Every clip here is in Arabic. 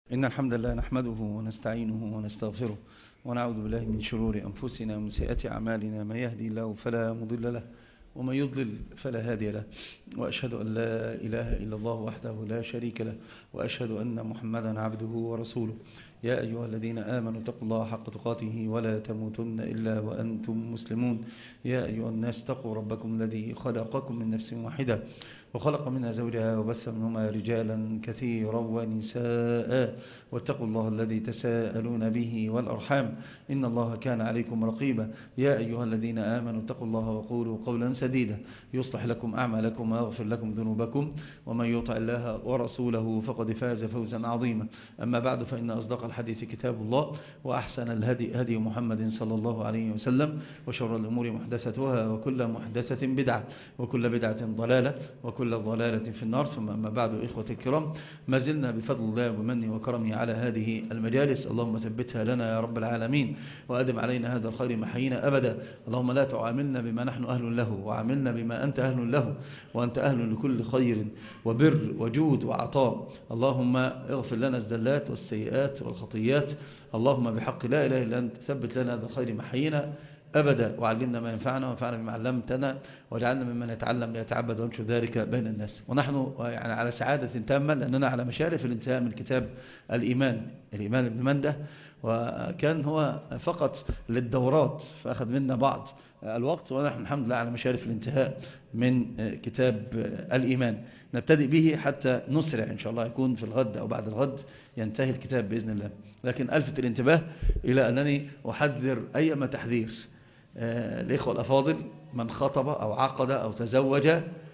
إن الحمد لله نحمده ونستعينه ونستغفره ونعوذ بالله من شرور أنفسنا ومن سيئات أعمالنا. من يهدي الله فلا مضل له ومن يضلل فلا هادي له، وأشهد أن لا إله إلا الله وحده لا شريك له، وأشهد أن محمدا عبده ورسوله. يا أيها الذين آمنوا اتقوا الله حق تقاته ولا تموتن إلا وأنتم مسلمون. يا أيها الناس اتقوا ربكم الذي خلقكم من نفس واحدة وخلق منها زوجها وبث منهما رجالا كثيرا ونساء، واتقوا الله الذي تساءلون به والأرحام إن الله كان عليكم رقيبا. يا أيها الذين آمنوا اتقوا الله وقولوا قولا سديدا يصلح لكم أعمالكم ويغفر لكم ذنوبكم، ومن يطع الله ورسوله فقد فاز فوزا عظيما. أما بعد، فإن أصدق الحديث كتاب الله، وأحسن الهدي هدي محمد صلى الله عليه وسلم، وشر الأمور محدثتها، وكل محدثة بدعة، وكل بدعة ضلالة، وكل ضلالة في النار. ثم أما بعد، إخوة الكرام، ما زلنا بفضل الله ومنه وكرمه على هذه المجالس. اللهم ثبتها لنا يا رب العالمين، وأدم علينا هذا الخير محيينا أبدا. اللهم لا تعاملنا بما نحن أهل له، وعاملنا بما أنت أهل له، وأنت أهل لكل خير وبر وجود وعطاء. اللهم اغفر لنا الزلات والسيئات والخطيات. اللهم بحق لا إله إلا أنت ثبت لنا هذا الخير محيينا أبدا، وعلمنا ما ينفعنا وانفعنا بما علمتنا، واجعلنا ممن يتعلم ليتعبد وينشر ذلك بين الناس. ونحن يعني على سعادة تامة، لأننا على مشارف الانتهاء من كتاب الإيمان ابن منده، وكان هو فقط للدورات فأخذ منا بعض الوقت، ونحن الحمد لله على مشارف الانتهاء من كتاب الإيمان. نبتدئ به حتى نسرع إن شاء الله، يكون في الغد أو بعد الغد ينتهي الكتاب بإذن الله. لكن ألفت الانتباه إلى أنني أحذر أيما تحذير الإخوة الأفاضل، من خطب أو عقد أو تزوج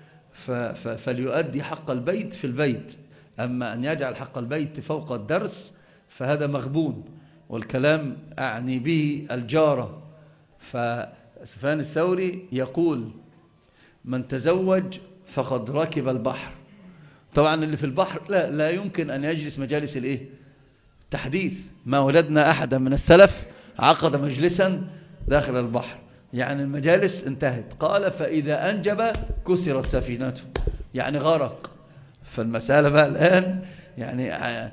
فليؤدي حق البيت في البيت، أما أن يجعل حق البيت فوق الدرس فهذا مغبون، والكلام أعني به الجارة. فسفيان الثوري يقول: من تزوج فقد ركب البحر. طبعا اللي في البحر لا يمكن أن يجلس مجالس تحديث. ما وجدنا أحدا من السلف عقد مجلسا داخل البحر، يعني المجالس انتهت. قال: فإذا أنجب كسرت سفينته، يعني غرق. فالمسألة بقى الآن يعني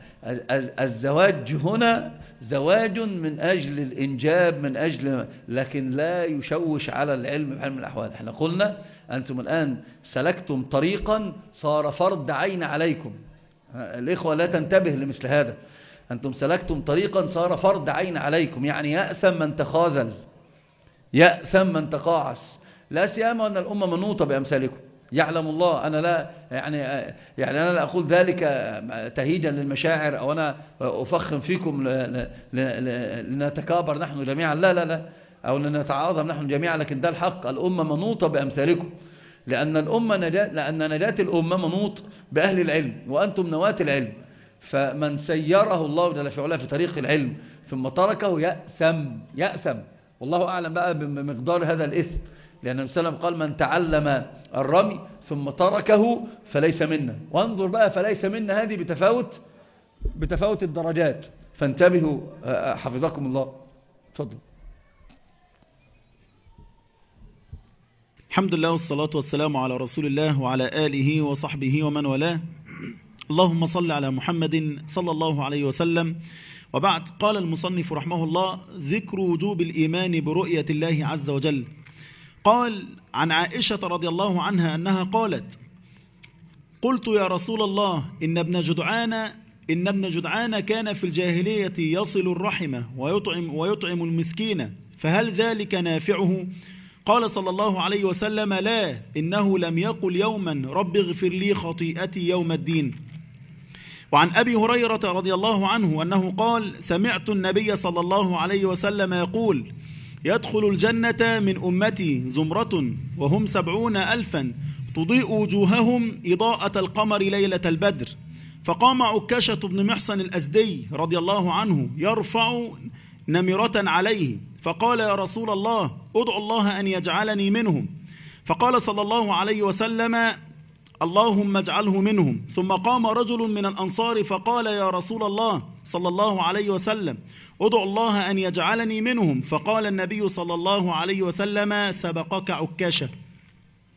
الزواج هنا زواج من أجل الإنجاب، من أجل، لكن لا يشوش على العلم بعلم الأحوال. احنا قلنا أنتم الآن سلكتم طريقا صار فرض عين عليكم. الإخوة لا تنتبه لمثل هذا. أنتم سلكتم طريقا صار فرض عين عليكم، يعني يأثم من تخاذل، يأثم من تقاعس، لا سيما أن الأمة منوطة بأمثالكم. يعلم الله، أنا لا يعني أنا لا أقول ذلك تهيجا للمشاعر، أو أنا أفخم فيكم لنتكابر نحن جميعا، لا، أو لنتعاظم نحن جميعا، لكن ده الحق. الأمة منوطة بأمثالكم، لأن نجاة الأمة منوط بأهل العلم، وأنتم نواة العلم. فمن سيره الله جل في علاه في طريق العلم ثم تركه يأثم. والله أعلم بقى بمقدار هذا الإثم، لأن النبي صلى الله عليه وسلم قال: من تعلم الرمي ثم تركه فليس منا. وانظر بقى، فليس منا هذه بتفاوت الدرجات، فانتبهوا حفظكم الله. تفضل. الحمد لله والصلاة والسلام على رسول الله وعلى آله وصحبه ومن والاه. اللهم صل على محمد صلى الله عليه وسلم. وبعد، قال المصنف رحمه الله: ذكر وجوب الإيمان برؤية الله عز وجل. قال: عن عائشة رضي الله عنها أنها قالت: قلت يا رسول الله إن ابن جدعان كان في الجاهلية يصل الرحمة ويطعم المسكين، فهل ذلك نافعه؟ قال صلى الله عليه وسلم: لا، إنه لم يقل يوما رب اغفر لي خطيئتي يوم الدين. وعن أبي هريرة رضي الله عنه أنه قال: سمعت النبي صلى الله عليه وسلم يقول: يدخل الجنة من أمتي زمرة وهم 70,000 تضيء وجوههم إضاءة القمر ليلة البدر. فقام عكاشة بن محصن الأزدي رضي الله عنه يرفع نمرة عليه، فقال: يا رسول الله، ادعو الله أن يجعلني منهم. فقال صلى الله عليه وسلم: اللهم اجعله منهم. ثم قام رجل من الأنصار فقال: يا رسول الله صلى الله عليه وسلم، ادعو الله أن يجعلني منهم. فقال النبي صلى الله عليه وسلم: سبقك عكاشة.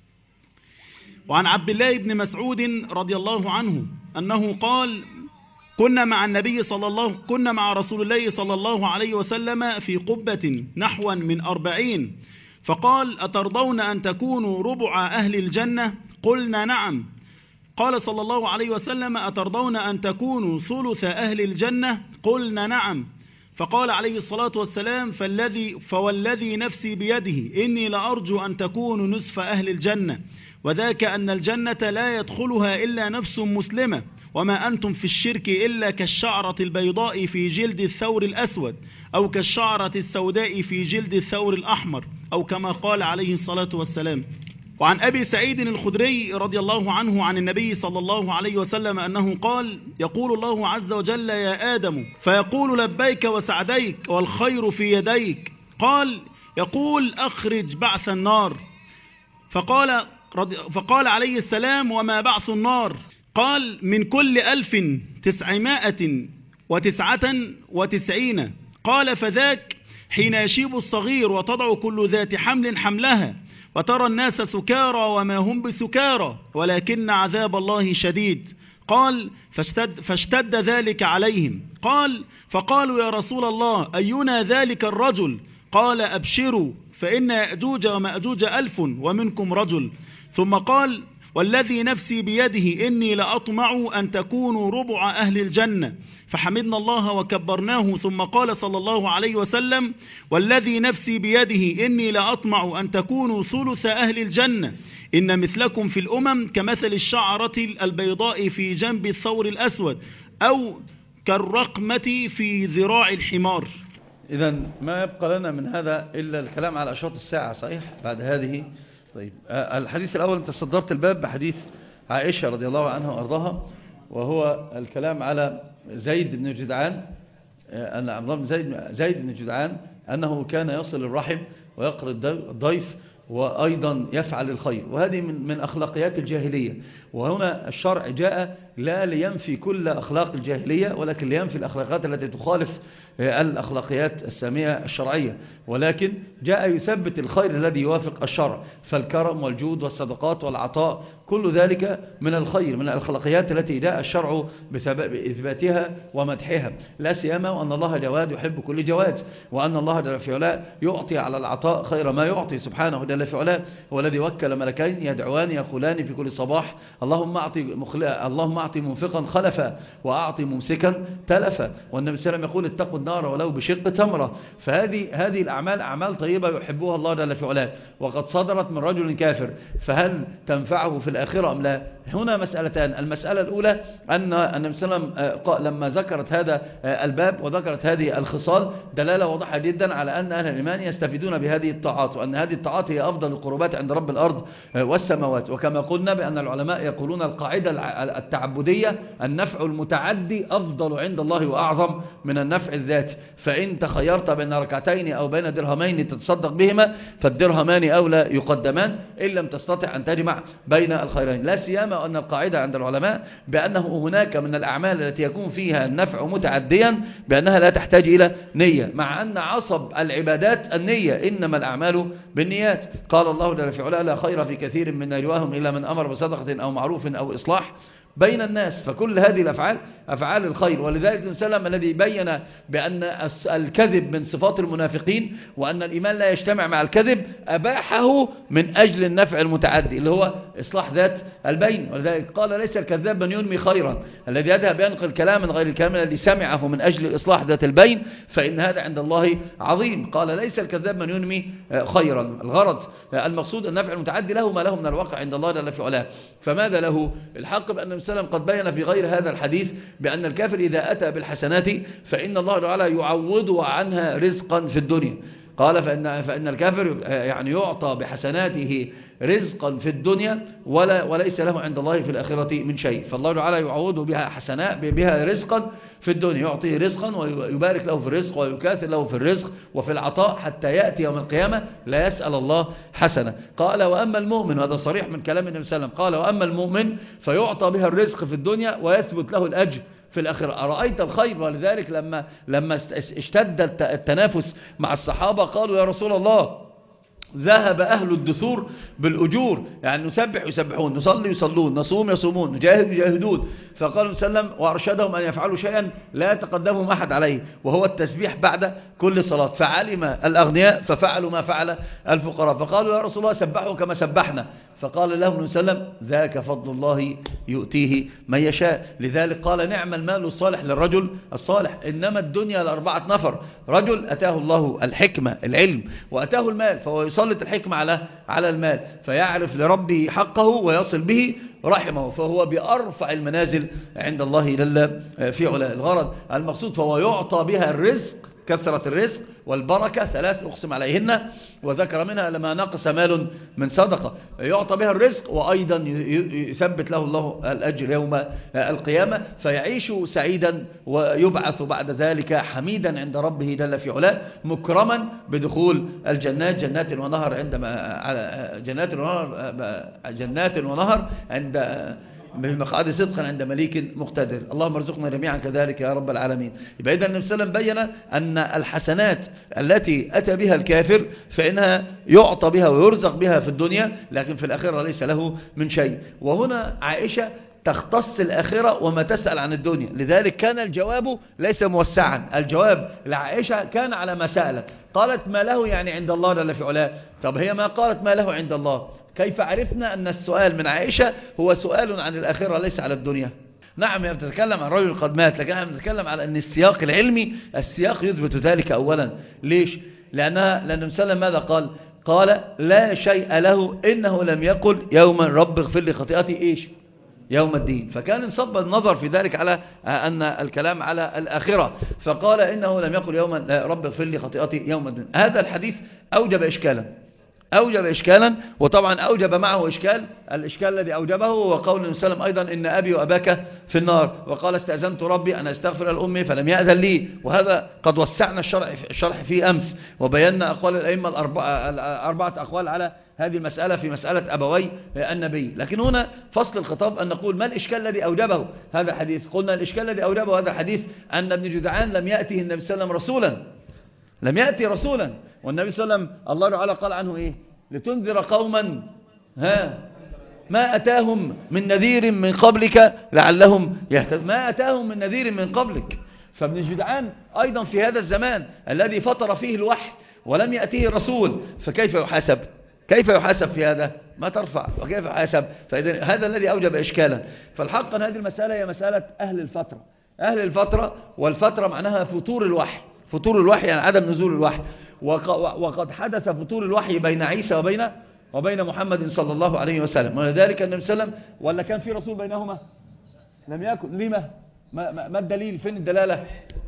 وعن عبد الله بن مسعود رضي الله عنه أنه قال: كنا مع رسول الله صلى الله عليه وسلم في قبة نحوا من 40، فقال: أترضون أن تكونوا ربع أهل الجنة؟ قلنا: نعم. قال صلى الله عليه وسلم: أترضون أن تكونوا ثلث أهل الجنة؟ قلنا: نعم. فقال عليه الصلاة والسلام: فوالذي نفسي بيده إني لأرجو أن تكونوا نصف أهل الجنة، وذاك أن الجنة لا يدخلها إلا نفس مسلمة، وما أنتم في الشرك إلا كالشعرة البيضاء في جلد الثور الأسود، أو كالشعرة السوداء في جلد الثور الأحمر، أو كما قال عليه الصلاة والسلام. وعن أبي سعيد الخدري رضي الله عنه عن النبي صلى الله عليه وسلم أنه قال: يقول الله عز وجل: يا آدم، فيقول: لبيك وسعديك والخير في يديك. قال: يقول: أخرج بعث النار. فقال عليه السلام: وما بعث النار؟ قال: من كل 1999. قال: فذاك حين يشيب الصغير وتضع كل ذات حمل حملها، وترى الناس سكارى وما هم بسكارى ولكن عذاب الله شديد. قال: فاشتد ذلك عليهم. قال: فقالوا: يا رسول الله، أينا ذلك الرجل؟ قال: أبشروا، فإن يأجوج ومأجوج 1000 ومنكم رجل. ثم قال: والذي نفسي بيده إني لأطمع أن تكونوا ربع أهل الجنة. فحمدنا الله وكبرناه. ثم قال صلى الله عليه وسلم: والذي نفسي بيده إني لأطمع أن تكونوا ثلث أهل الجنة، إن مثلكم في الأمم كمثل الشعرة البيضاء في جنب الثور الأسود، أو كالرقمة في ذراع الحمار. إذن ما يبقى لنا من هذا إلا الكلام على أشراط الساعة، صحيح؟ بعد هذه. طيب، الحديث الأول أنت صدرت الباب بحديث عائشة رضي الله عنها وأرضاها، وهو الكلام على زيد بن جدعان، أن عبد الله بن زيد بن جدعان أنه كان يصل الرحم ويقري الضيف وأيضا يفعل الخير، وهذه من أخلاقيات الجاهلية. وهنا الشرع جاء لا لينفي كل أخلاق الجاهلية، ولكن لينفي الأخلاقات التي تخالف الأخلاقيات السامية الشرعية، ولكن جاء يثبت الخير الذي يوافق الشرع. فالكرم والجود والصدقات والعطاء كل ذلك من الخير، من الأخلاقيات التي جاء الشرع بسبب إثباتها ومدحها، لا سيما وأن الله جواد يحب كل جواد، وأن الله جل في علاه يعطي على العطاء خير ما يعطي سبحانه جل في علاه. هو الذي وكل ملكين يدعوان يقولان في كل صباح: اللهم أعطي منفقا خلفا، وأعطي ممسكا تلفا. والنبي صلى الله عليه وسلم يقول: اتقوا النار ولو بشق تمرة. فهذه الأعمال أعمال طيبة يحبها الله جل في علاه، وقد صدرت من رجل كافر، فهل تنفعه في الآخرة أم لا؟ هنا مسألتان. المسألة الأولى أن النبي صلى الله عليه وسلم لما ذكرت هذا الباب وذكرت هذه الخصال دلالة واضحة جدا على أن أهل الإيمان يستفيدون بهذه الطاعات، وأن هذه الطاعات هي أفضل القربات عند رب الأرض والسماوات. وكما قلنا بأن العلماء يقولون القاعدة التعبدية: النفع المتعدي أفضل عند الله وأعظم من النفع الذاتي. فإن تخيرت بين ركعتين أو بين درهمين تتصدق بهما، فالدرهمان أولى يقدمان إن لم تستطع أن تجمع بين الخيرين. لا سيما أن القاعدة عند العلماء بأنه هناك من الأعمال التي يكون فيها النفع متعديا بأنها لا تحتاج إلى نية، مع أن عصب العبادات النية: إنما الأعمال بالنيات. قال الله جل في علاه: لا خير في كثير من نجواهم إلا من أمر بصدقة أو معروف أو إصلاح بين الناس. فكل هذه الأفعال أفعال الخير. ولذلك النبي صلى الله عليه وسلم الذي بين بأن الكذب من صفات المنافقين، وأن الإيمان لا يجتمع مع الكذب، أباحه من أجل النفع المتعدي اللي هو إصلاح ذات البين. ولذلك قال: ليس الكذاب من ينمي خيرا، الذي يذهب ينقل كلاما غير الكلام الذي سمعه من أجل إصلاح ذات البين، فإن هذا عند الله عظيم. قال: ليس الكذاب من ينمي خيرا. الغرض المقصود النفع المتعدي له ما له من الواقع عند الله جل في علاه. فماذا له؟ الحق بأن النبي صلى الله عليه وسلم قد بين في غير هذا الحديث بأن الكافر إذا أتى بالحسنات فإن الله تعالى يعوض عنها رزقا في الدنيا. قال: فإن الكافر يعني يعطى بحسناته رزقا في الدنيا وليس له عند الله في الآخرة من شيء. فالله تعالى يعوضه بها حسنات، بها رزقا في الدنيا، يعطيه رزقا ويبارك له في الرزق ويكاثر له في الرزق وفي العطاء حتى يأتي يوم القيامة لا يسأل الله حسنة. قال: وأما المؤمن، هذا صريح من كلام النبي صلى الله عليه وسلم، قال: وأما المؤمن فيعطى بها الرزق في الدنيا ويثبت له الأجر في الآخرة. أرأيت الخير؟ ولذلك لما اشتد التنافس مع الصحابة قالوا: يا رسول الله، ذهب أهل الدثور بالأجور، يعني نسبح يسبحون، نصلي يصلون، نصوم يصومون، نجاهد يجاهدون. فقال صلى الله عليه وسلم وأرشدهم أن يفعلوا شيئا لا يتقدمهم أحد عليه، وهو التسبيح بعد كل صلاة. فعلم الأغنياء ففعلوا ما فعل الفقراء، فقالوا يا رسول الله سبحوا كما سبحنا. فقال لهم النبي صلى الله عليه وسلم ذاك فضل الله يؤتيه من يشاء. لذلك قال نعم المال الصالح للرجل الصالح. إنما الدنيا لأربعة نفر: رجل أتاه الله الحكمة العلم وأتاه المال، فهو يسلط الحكمة على المال، فيعرف لربه حقه ويصل به رحمه، فهو بأرفع المنازل عند الله جل في علاه. الغرض المقصود فهو يعطى بها الرزق، كثرة الرزق والبركة، 3 أقسم عليهن وذكر منها لما نقص مال من صدقة، يعطى بها الرزق، وأيضا يثبت له الله الأجر يوم القيامة، فيعيش سعيدا ويبعث بعد ذلك حميدا عند ربه جل في علاه، مكرما بدخول الجنات، جنات ونهر جنات ونهر عند بمقعد صدق عند مليك مقتدر. اللهم ارزقنا جميعا كذلك يا رب العالمين. يبقى إذن النبي صلى الله عليه وسلم بين أن الحسنات التي أتى بها الكافر فإنها يعطى بها ويرزق بها في الدنيا، لكن في الآخرة ليس له من شيء. وهنا عائشة تختص الآخرة وما تسأل عن الدنيا، لذلك كان الجواب ليس موسعا. الجواب لعائشة كان على ما سألت. قالت ما له يعني عند الله جل في علاه. طب هي ما قالت ما له عند الله، كيف عرفنا أن السؤال من عائشة هو سؤال عن الآخرة ليس على الدنيا؟ نعم هي بتتكلم عن رجل قد مات، لكن احنا بنتكلم على أن السياق العلمي السياق يثبت ذلك أولا. ليش؟ لأن النبي صلى الله عليه وسلم ماذا قال لا شيء له إنه لم يقل يوما رب اغفر لي خطيئتي إيش؟ يوم الدين. فكان انصب النظر في ذلك على أن الكلام على الآخرة، فقال إنه لم يقل يوما رب اغفر لي خطيئتي يوم الدين. هذا الحديث أوجب إشكالا، وطبعا أوجب معه الإشكال الذي أوجبه هو قول النبي صلى الله عليه وسلم أيضا إن أبي وأباك في النار، وقال استأذنت ربي أن أستغفر لأمي فلم يأذن لي. وهذا قد وسعنا الشرح فيه أمس، وبينا أقوال الأئمة الأربعة أقوال على هذه المسألة في مسألة أبوي النبي. لكن هنا فصل الخطاب أن نقول ما الإشكال الذي أوجبه هذا الحديث؟ قلنا الإشكال الذي أوجبه هذا الحديث أن ابن جدعان لم يأته النبي صلى الله عليه وسلم رسولا، لم يأتي رسولا، والنبي صلى الله عليه وسلم الله تعالى قال عنه إيه؟ لتنذر قوما ما أتاهم من نذير من قبلك لعلهم يهتدون. ما أتاهم من نذير من قبلك. فابن جدعان أيضا في هذا الزمان الذي فطر فيه الوحي ولم يأتيه رسول، فكيف يحاسب؟ كيف يحاسب في هذا؟ ما ترفع وكيف يحاسب؟ هذا الذي أوجب إشكالا. فالحق أن هذه المسألة هي مسألة أهل الفترة، والفترة معناها فطور الوحي يعني عدم نزول الوحي. وقد حدث فطور الوحي بين عيسى وبين محمد صلى الله عليه وسلم، ولذلك النبي صلى الله عليه وسلم ولا كان في رسول بينهما؟ لم يكن. لما؟ ما الدليل؟ فين الدلالة؟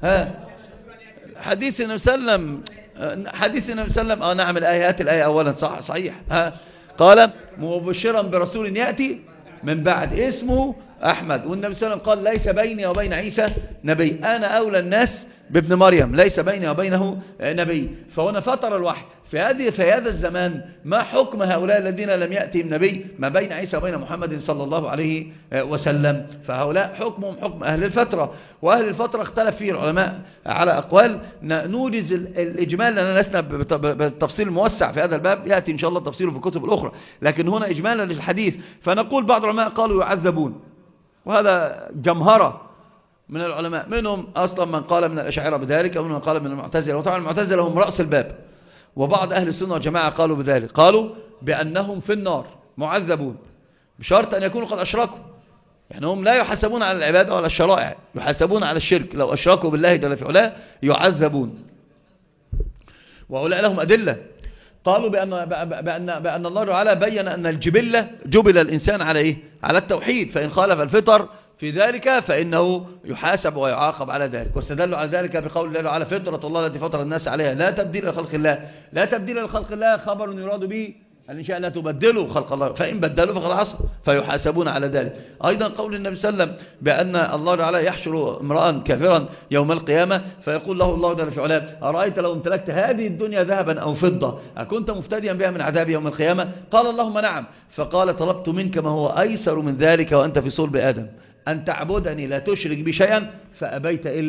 حديث النبي صلى الله عليه وسلم نعم الآية أولا صحيح. قال مبشرا برسول يأتي من بعد اسمه أحمد. والنبي صلى الله عليه وسلم قال ليس بيني وبين عيسى نبي، أنا أولى الناس بابن مريم، ليس بيني وبينه نبي. فهنا فطر الوحي في هذا الزمان. ما حكم هؤلاء الذين لم يأتهم نبي ما بين عيسى وبين محمد صلى الله عليه وسلم؟ فهؤلاء حكمهم حكم أهل الفترة، وأهل الفترة اختلف فيه العلماء على أقوال. نوجز الإجمال لأننا لسنا بالتفصيل الموسع في هذا الباب، يأتي إن شاء الله تفصيله في الكتب الأخرى، لكن هنا إجمالا للحديث. فنقول بعض العلماء قالوا يعذبون، وهذا جمهرة من العلماء، منهم أصلا من قال من الأشاعرة بذلك، ومنهم من قال من المعتزلة، وطبعا المعتزلة هم رأس الباب. وبعض أهل السنة والجماعة قالوا بذلك، قالوا بأنهم في النار معذبون بشرط أن يكونوا قد أشركوا. يعني هم لا يحاسبون على العبادة ولا الشرائع، يحاسبون على الشرك. لو أشركوا بالله جل في علاه يعذبون. وهؤلاء لهم أدلة. قالوا بأن الله تعالى بين أن الجبلة جبل الإنسان على إيه؟ على التوحيد، فإن خالف الفطر في ذلك فإنه يحاسب ويعاقب على ذلك. واستدلوا على ذلك بقول الله على فطرة الله التي فطر الناس عليها لا تبديل لخلق الله. لا تبديل لخلق الله خبر يراد به إن شاء لا تبدلوا خلق الله، فإن بدلوا فقد عصوا فيحاسبون على ذلك. أيضا قول النبي صلى الله عليه وسلم بأن الله تعالى يحشر امرأ كافرا يوم القيامة فيقول له الله جل في علاه أرأيت لو امتلكت هذه الدنيا ذهبا أو فضة أكنت مفتديا بها من عذاب يوم القيامة؟ قال اللهم نعم. فقال طلبت منك ما هو أيسر من ذلك وأنت في صلب آدم، أن تعبدني لا تشرك بي شيئا فأبيت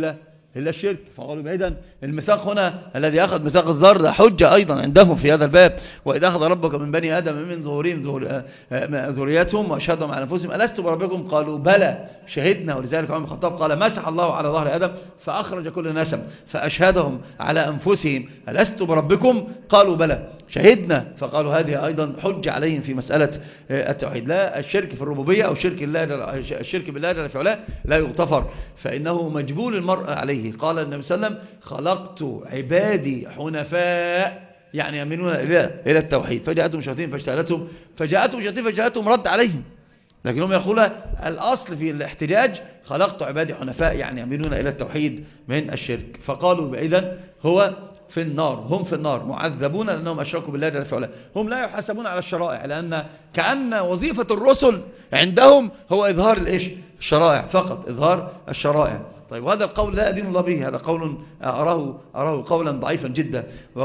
إلا الشرك. فقالوا بعيدا الميثاق هنا الذي أخذ ميثاق الظهر ده حجة أيضا عندهم في هذا الباب. وإذا أخذ ربك من بني آدم من ظهورهم ذريتهم وأشهدهم على أنفسهم ألست بربكم قالوا بلى شهدنا. ولذلك عمر بن الخطاب قال مسح الله على ظهر آدم فأخرج كل نسب فأشهدهم على أنفسهم ألست بربكم قالوا بلى شهدنا. فقالوا هذه أيضا حجة عليهم في مسألة التوحيد. لا الشرك في الربوبية أو الشرك بالله جل في علاه لا يغتفر، فإنه مجبول المرء عليه. قال النبي صلى الله عليه وسلم خلقت عبادي حنفاء يعني يميلون إلى التوحيد. فجاءتهم شياطين فاجتالتهم رد عليهم، لكنهم يقولون الأصل في الاحتجاج خلقت عبادي حنفاء يعني يميلون إلى التوحيد من الشرك. فقالوا إذن هو في النار، هم في النار معذبون لأنهم أشركوا بالله جل وعلا. هم لا يحاسبون على الشرائع، لأن كأن وظيفة الرسل عندهم هو إظهار الشرائع فقط، إظهار الشرائع. طيب وهذا القول لا أدين الله به، هذا قول أراه قولا ضعيفا جدا.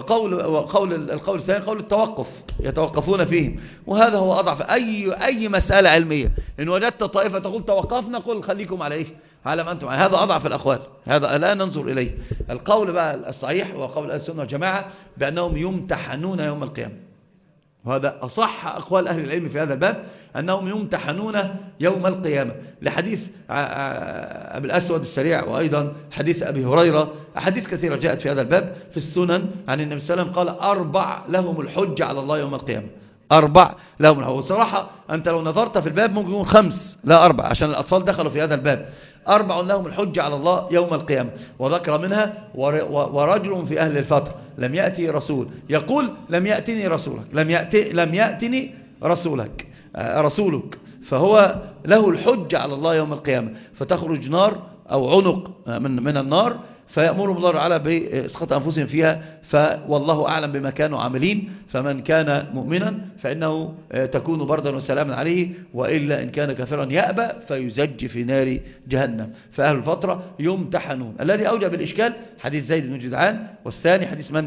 القول الثاني قول التوقف، يتوقفون فيه، وهذا هو أضعف أي مسألة علمية. إن وجدت طائفة تقول توقفنا قل خليكم على إيه؟ على ما أنتم، هذا أضعف الأقوال، هذا لا ننظر إليه. القول بقى الصحيح وقول أهل السنة والجماعة بأنهم يمتحنون يوم القيامة، وهذا أصح أقوال أهل العلم في هذا الباب، أنهم يمتحنون يوم القيامة، لحديث أبي الأسود السريع، وأيضا حديث أبي هريرة، أحاديث كثيرة جاءت في هذا الباب في السنن عن النبي صلى الله عليه وسلم قال 4 لهم الحجة على الله يوم القيامة. 4 لهم الحجة. وصراحة أنت لو نظرت في الباب ممكن يكون 5 لا 4 عشان الأطفال دخلوا في هذا الباب. 4 لهم الحجة على الله يوم القيامة، وذكر منها ورجل في أهل الفترة لم يأتي رسول يقول لم يأتني رسولك، لم يأتني رسولك، فهو له الحجة على الله يوم القيامة. فتخرج نار أو عنق من النار فيأمرهم الله تعالى بإسقاط أنفسهم فيها، فوالله أعلم بما كانوا عاملين. فمن كان مؤمنا فإنه تكون بردا وسلاما عليه، وإلا إن كان كافرا يأبى فيزج في نار جهنم. فأهل الفترة يمتحنون. الذي أوجب الإشكال حديث زيد بن جدعان، والثاني حديث من؟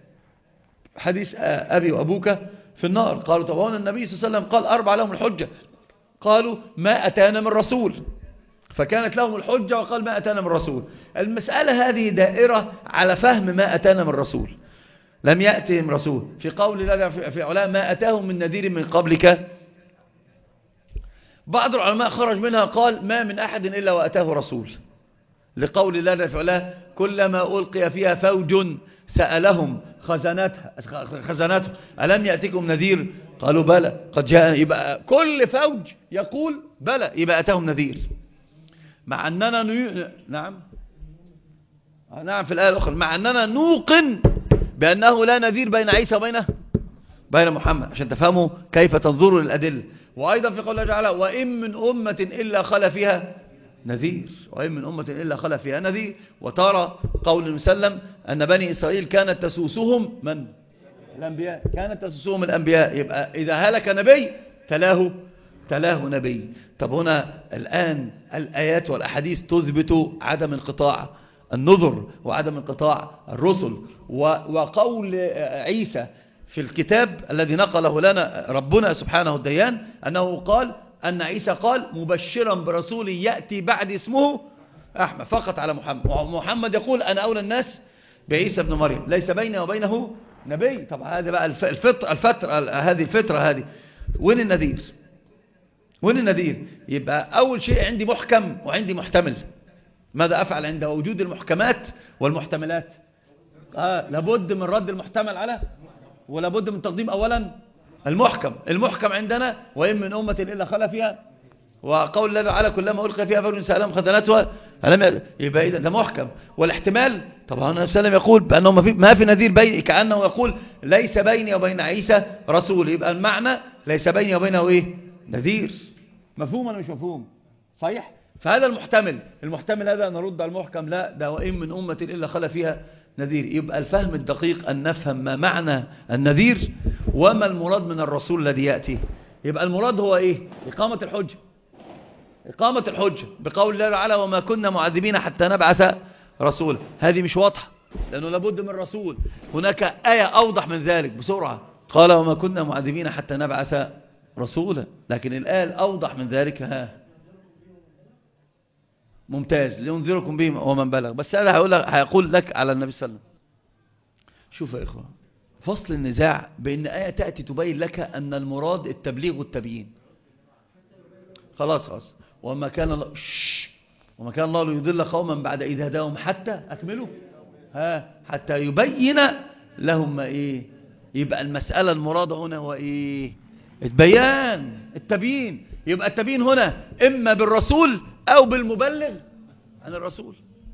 حديث أبي وأبوك في النار. قالوا طب هنا النبي صلى الله عليه وسلم قال 4 لهم الحجة، قالوا ما أتانا من رسول، فكانت لهم الحجة وقال ما أتانا من رسول. المسألة هذه دائرة على فهم ما أتانا من رسول، لم يأتهم رسول. في قول الله في علاه ما أتاهم من نذير من قبلك، بعض العلماء خرج منها قال ما من أحد إلا وأتاه رسول، لقول الله في علاه كلما ألقي فيها فوج سألهم خزنته ألم يأتكم نذير قالوا بلى قد جاء. يبقى كل فوج يقول بلى، يبقى أتاهم نذير. مع أننا نعم في الآية الأخرى مع أننا نوقن بأنه لا نذير بين عيسى وبين محمد، عشان تفهموا كيف تنظروا للأدلة. وأيضا في قول الله تعالى وإن من أمة إلا خلا فيها نذير، وإن من أمة إلا خلا فيها نذير. وترى قول المسلم أن بني إسرائيل كانت تسوسهم من؟ الأنبياء، كانت تسوسهم الأنبياء. يبقى إذا هلك نبي تلاه نبي. طب هنا الآن الآيات والأحاديث تثبت عدم انقطاع النذر وعدم انقطاع الرسل. وقول عيسى في الكتاب الذي نقله لنا ربنا سبحانه الديان أنه قال أن عيسى قال مبشرا برسول يأتي بعد اسمه أحمد، فقط على محمد. ومحمد يقول أنا أولى الناس بعيسى ابن مريم ليس بيني وبينه نبي. طبعا هذا بقى هذه الفترة هذه وين النذير؟ وين النذير؟ يبقى أول شيء عندي محكم وعندي محتمل. ماذا أفعل عند وجود المحكمات والمحتملات؟ لابد من رد المحتمل على، ولابد من تقديم أولا المحكم عندنا وإن من أمة إلا خلا فيها، وقول الله تعالى كلما ألقى فيها فوج سألهم خزنتها يبقى إذا ده محكم. والاحتمال طبعا النبي صلى الله عليه وسلم يقول بأنه ما في نذير بيني، كأنه يقول ليس بيني وبين عيسى رسول، يبقى المعنى ليس بيني وبينه إيه؟ نذير. مفهوم ولا مش مفهوم؟ صحيح. فهذا المحتمل هذا نرد على المحكم لا ده وإن من أمة إلا خلا فيها نذير. يبقى الفهم الدقيق أن نفهم ما معنى النذير وما المراد من الرسول الذي يأتي. يبقى المراد هو إيه؟ إقامة الحجة بقول الله تعالى وما كنا معذبين حتى نبعث رسولا. هذه مش واضحة لأنه لابد من رسول. هناك آية أوضح من ذلك بسرعة قال وما كنا معذبين حتى نبعث رسولا، لكن الآية الأوضح من ذلك ممتاز، لينذركم به ومن بلغ. بس هذا هيقول لك على النبي صلى الله عليه وسلم. شوف يا إخوان، فصل النزاع بأن آية تأتي تبين لك أن المراد التبليغ والتبيين. خلاص وما كان الله ليضل قوما بعد إذ هداهم حتى أكملوا حتى يبين لهم ما إيه. يبقى المسألة المراد هنا هو إيه؟ التبيين. يبقى التبيين هنا إما بالرسول أو بالمبلغ عن الرسول.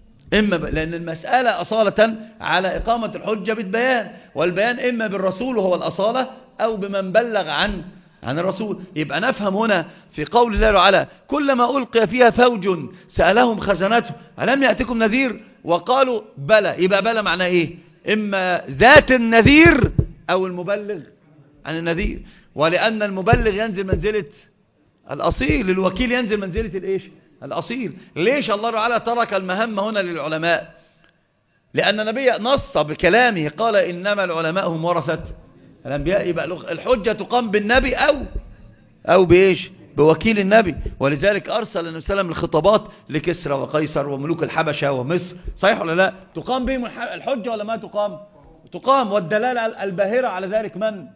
لأن المسألة أصالة على إقامة الحجة بالبيان، والبيان إما بالرسول وهو الأصالة أو بمن بلغ عن الرسول. يبقى نفهم هنا في قول الله تعالى كلما ألقي فيها فوج سألهم خزنته ألم يأتكم نذير وقالوا بلى. يبقى بلى معناه إيه؟ إما ذات النذير أو المبلغ عن النذير. ولأن المبلغ ينزل منزلة الأصيل، الوكيل ينزل منزلة الإيش؟ الأصيل. ليش الله تعالى ترك المهمة هنا للعلماء؟ لأن النبي نص بكلامه قال إنما العلماء هم ورثة الأنبياء. يبقى الحجة تقام بالنبي أو بإيش؟ بوكيل النبي. ولذلك أرسل النبي صلى الله عليه وسلم الخطابات لكسرى وقيصر وملوك الحبشة ومصر، صحيح ولا لا؟ تقام بهم الحجة ولا ما تقام؟ والدلالة الباهرة على ذلك من؟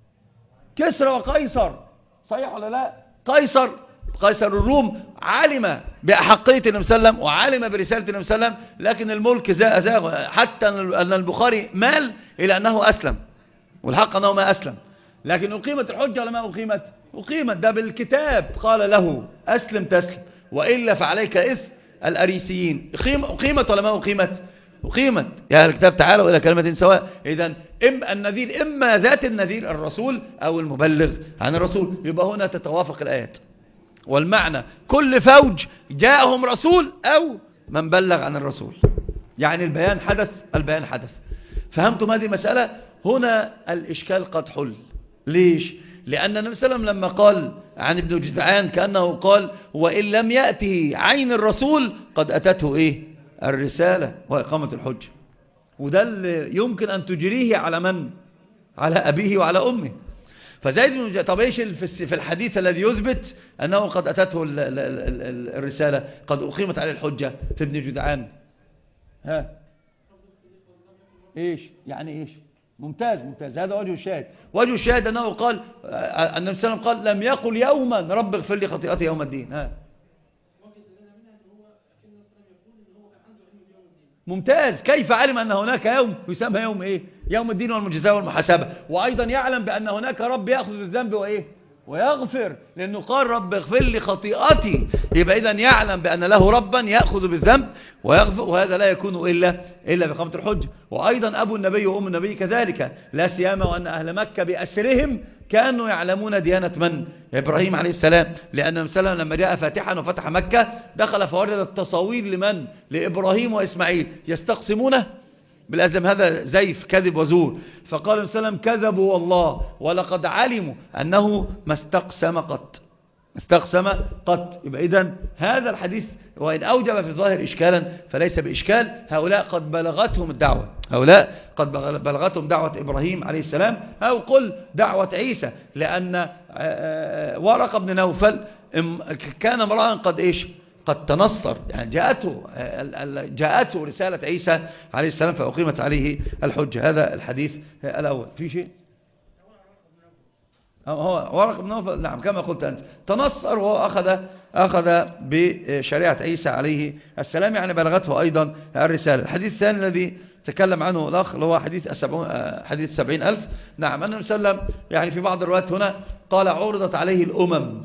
كسرى وقيصر، صحيح ولا لا؟ قيصر الروم علم بأحقية النبي صلى الله عليه وسلم وعلم برسالة النبي صلى الله عليه وسلم، لكن الملك زاغ حتى أن البخاري مال إلى أنه أسلم، والحق أنه ما أسلم. لكن أقيمت الحجة ولا ما أقيمت؟ ده بالكتاب قال له أسلم تسلم وإلا فعليك إثم الأريسيين. أقيمت ولا ما أقيمت؟ يا أهل الكتاب تعالوا إلى كلمة سواء. إذن النذير إما ذات النذير الرسول أو المبلغ عن الرسول. يبقى هنا تتوافق الآيات والمعنى كل فوج جاءهم رسول أو من بلغ عن الرسول، يعني البيان حدث. فهمتم هذه المسألة؟ هنا الإشكال قد حل. ليش؟ لأن النبي صلى الله عليه وسلم لما قال عن ابن جدعان كأنه قال وإن لم يأته عين الرسول قد أتته إيه؟ الرسالة وإقامة الحجة. وده اللي يمكن أن تجريه على من؟ على أبيه وعلى أمه. فزيد طب ايش في الحديث الذي يثبت أنه قد أتته الرسالة قد أقيمت عليه الحجة في ابن جدعان؟ ايش يعني ايش؟ ممتاز. هذا وجه الشاهد أنه قال النبي صلى الله عليه وسلم قال لم يقل يوما رب اغفر لي خطيئتي يوم الدين. ممتاز. كيف علم أن هناك يوم يسمى يوم إيه؟ يوم الدين والمجزاة والمحاسبة. وأيضا يعلم بأن هناك رب يأخذ بالذنب وإيه؟ ويغفر، لأنه قال رب اغفر لي خطيئتي. يبقى إذن يعلم بأن له ربا يأخذ بالذنب ويغفر، وهذا لا يكون إلا بإقامة الحجة. وأيضا أبو النبي وأم النبي كذلك، لا سيما وأن أهل مكة بأسرهم كانوا يعلمون ديانة من؟ إبراهيم عليه السلام. لأن النبي صلى الله عليه وسلم لما جاء فاتحا وفتح مكة دخل فوجد التصاوير لمن؟ لإبراهيم وإسماعيل يستقسمونه بالأزم. هذا زيف كذب وزور. فقال النبي صلى الله عليه وسلم كذبوا والله ولقد علموا أنه ما استقسم قط. يبقى إذن هذا الحديث وإن أوجب في الظاهر إشكالا فليس بإشكال. هؤلاء قد بلغتهم دعوة إبراهيم عليه السلام، أو قل دعوة عيسى، لأن ورقة بن نوفل كان امرأ قد تنصر، يعني جاءته رسالة عيسى عليه السلام فأقيمت عليه الحجة. هذا الحديث الأول. في شيء هو ورقة بن نوفل، نعم كما قلت أنت، تنصر وهو أخذ بشريعة عيسى عليه السلام، يعني بلغته أيضا الرسالة. الحديث الثاني الذي تكلم عنه الأخ اللي هو حديث 70,000. نعم النبي صلى الله عليه وسلم يعني في بعض الروايات هنا قال عرضت عليه الأمم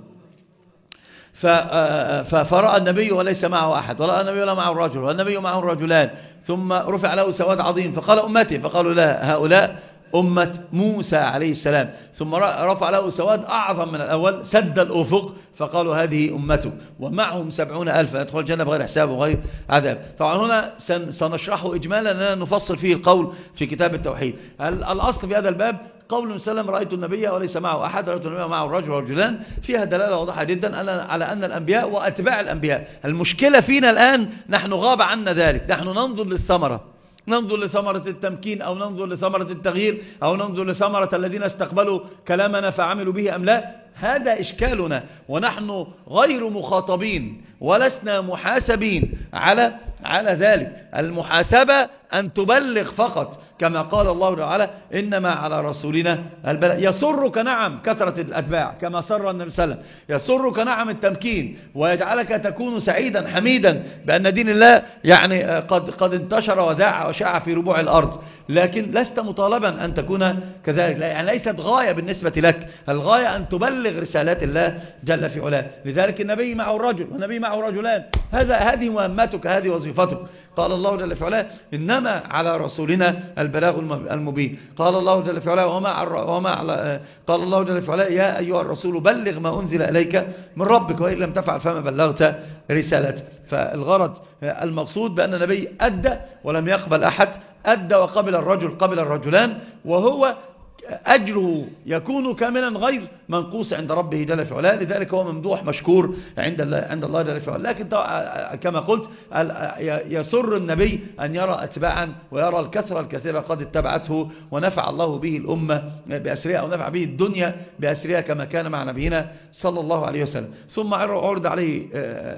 فرأى النبي وليس معه أحد، ورأى النبي ولا معه الرجل، والنبي معه الرجلان، ثم رفع له سواد عظيم فقال أمتي، فقالوا لا هؤلاء أمة موسى عليه السلام. ثم رفع له سواد أعظم من الأول سد الأفق فقالوا هذه أمته، ومعهم 70,000 يدخل الجنة بغير حساب وغير عذاب. طبعا هنا سنشرحه إجمالا لأننا نفصل فيه القول في كتاب التوحيد. الأصل في هذا الباب قول سلم رأيت النبي وليس معه أحد، رأيت النبي معه الرجل والرجلان، فيها دلالة واضحة جدا على أن الأنبياء وأتباع الأنبياء. المشكلة فينا الآن نحن غاب عنا ذلك، نحن ننظر للثمرة، ننظر لثمرة التمكين أو ننظر لثمرة التغيير أو ننظر لثمرة الذين استقبلوا كلامنا فعملوا به أم لا. هذا إشكالنا، ونحن غير مخاطبين ولسنا محاسبين على ذلك. المحاسبة أن تبلغ فقط، كما قال الله تعالى إنما على رسولنا البلاغ. يسرك نعم كثرة الأتباع كما سر النبي صلى الله عليه وسلم، يسرك نعم التمكين، ويجعلك تكون سعيدا حميدا بأن دين الله يعني قد انتشر وذاع وشاع في ربوع الأرض، لكن لست مطالبا أن تكون كذلك، يعني ليست غاية بالنسبة لك، الغاية أن تبلغ رسالات الله جل في علاه. لذلك النبي معه الرجل والنبي معه رجلان، هذه مهمتك، هذه وظيفتك. قال الله جل في علاه إنما على رسولنا البلاغ المبين. قال الله جل في علاه قال الله جل في علاه يا أيها الرسول بلغ ما أنزل إليك من ربك وإن لم تفعل فما بلغت رسالته. فالغرض المقصود بأن النبي أدى ولم يقبل أحد، أدى وقبل الرجل قبل الرجلان، وهو أجره يكون كاملا غير منقوص عند ربه جل في علاه. لذلك هو ممدوح مشكور عند الله جل في علاه. لكن كما قلت يسر النبي أن يرى أتباعا ويرى الكثرة الكثيرة قد اتبعته ونفع الله به الأمة بأسرها، أو نفع به الدنيا بأسرها كما كان مع نبينا صلى الله عليه وسلم. ثم عرض عليه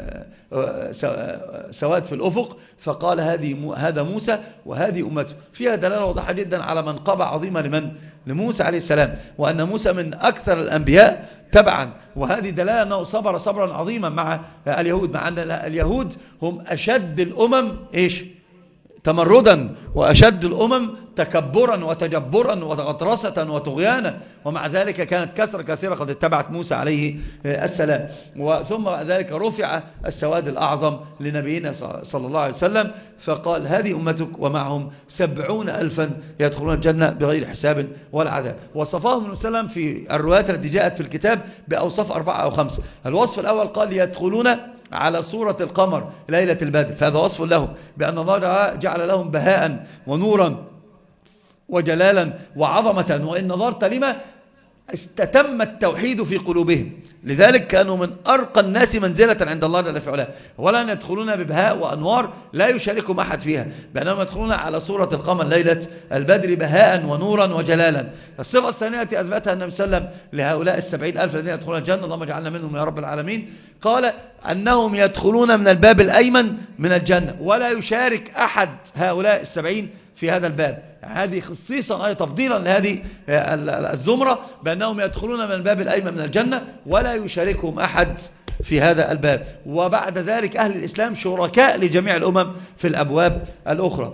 سواد في الأفق فقال هذا موسى وهذه أمته. فيها دلالة واضحة جدا على منقبة عظيمة لموسى عليه السلام، وأن موسى من أكثر الأنبياء تبعا، وهذه دلالة أنه صبر صبرا عظيما مع اليهود، مع أن اليهود هم أشد الأمم تمردا، وأشد الأمم تكبرا وتجبرا وغطرسة وطغيانا، ومع ذلك كانت كثيرة قد اتبعت موسى عليه السلام. ثم بعد ذلك رفع السواد الأعظم لنبينا صلى الله عليه وسلم فقال هذه أمتك ومعهم 70,000 يدخلون الجنة بغير حساب ولا عذاب. وصفاهم النبي صلى الله عليه وسلم في الروايات التي جاءت في الكتاب بأوصاف 4 أو 5. الوصف الأول قال يدخلون على صورة القمر ليلة البدر، فهذا وصف لهم بأن الله جعل لهم بهاء ونورا وجلالا وعظمة، وإن نظرت لما استتم التوحيد في قلوبهم، لذلك كانوا من أرقى الناس منزلة عند الله جل في علاه. ولا يدخلون ببهاء وأنوار لا يشاركهم أحد فيها، بأنهم يدخلون على صورة القمر ليلة البدر بهاء ونورا وجلالا. الصفة الثانية التي أثبتها النبي صلى الله عليه وسلم لهؤلاء 70,000 الذين يدخلون الجنة، اللهم اجعلنا منهم يا رب العالمين، قال أنهم يدخلون من الباب الأيمن من الجنة، ولا يشارك أحد هؤلاء 70 في هذا الباب. هذه خصيصا أي تفضيلا لهذه الزمرة بأنهم يدخلون من الباب الأيمن من الجنة ولا يشاركهم أحد في هذا الباب. وبعد ذلك أهل الإسلام شركاء لجميع الأمم في الأبواب الأخرى.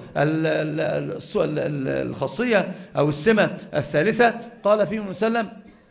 الخاصية أو السمة الثالثة قال فيه وسلم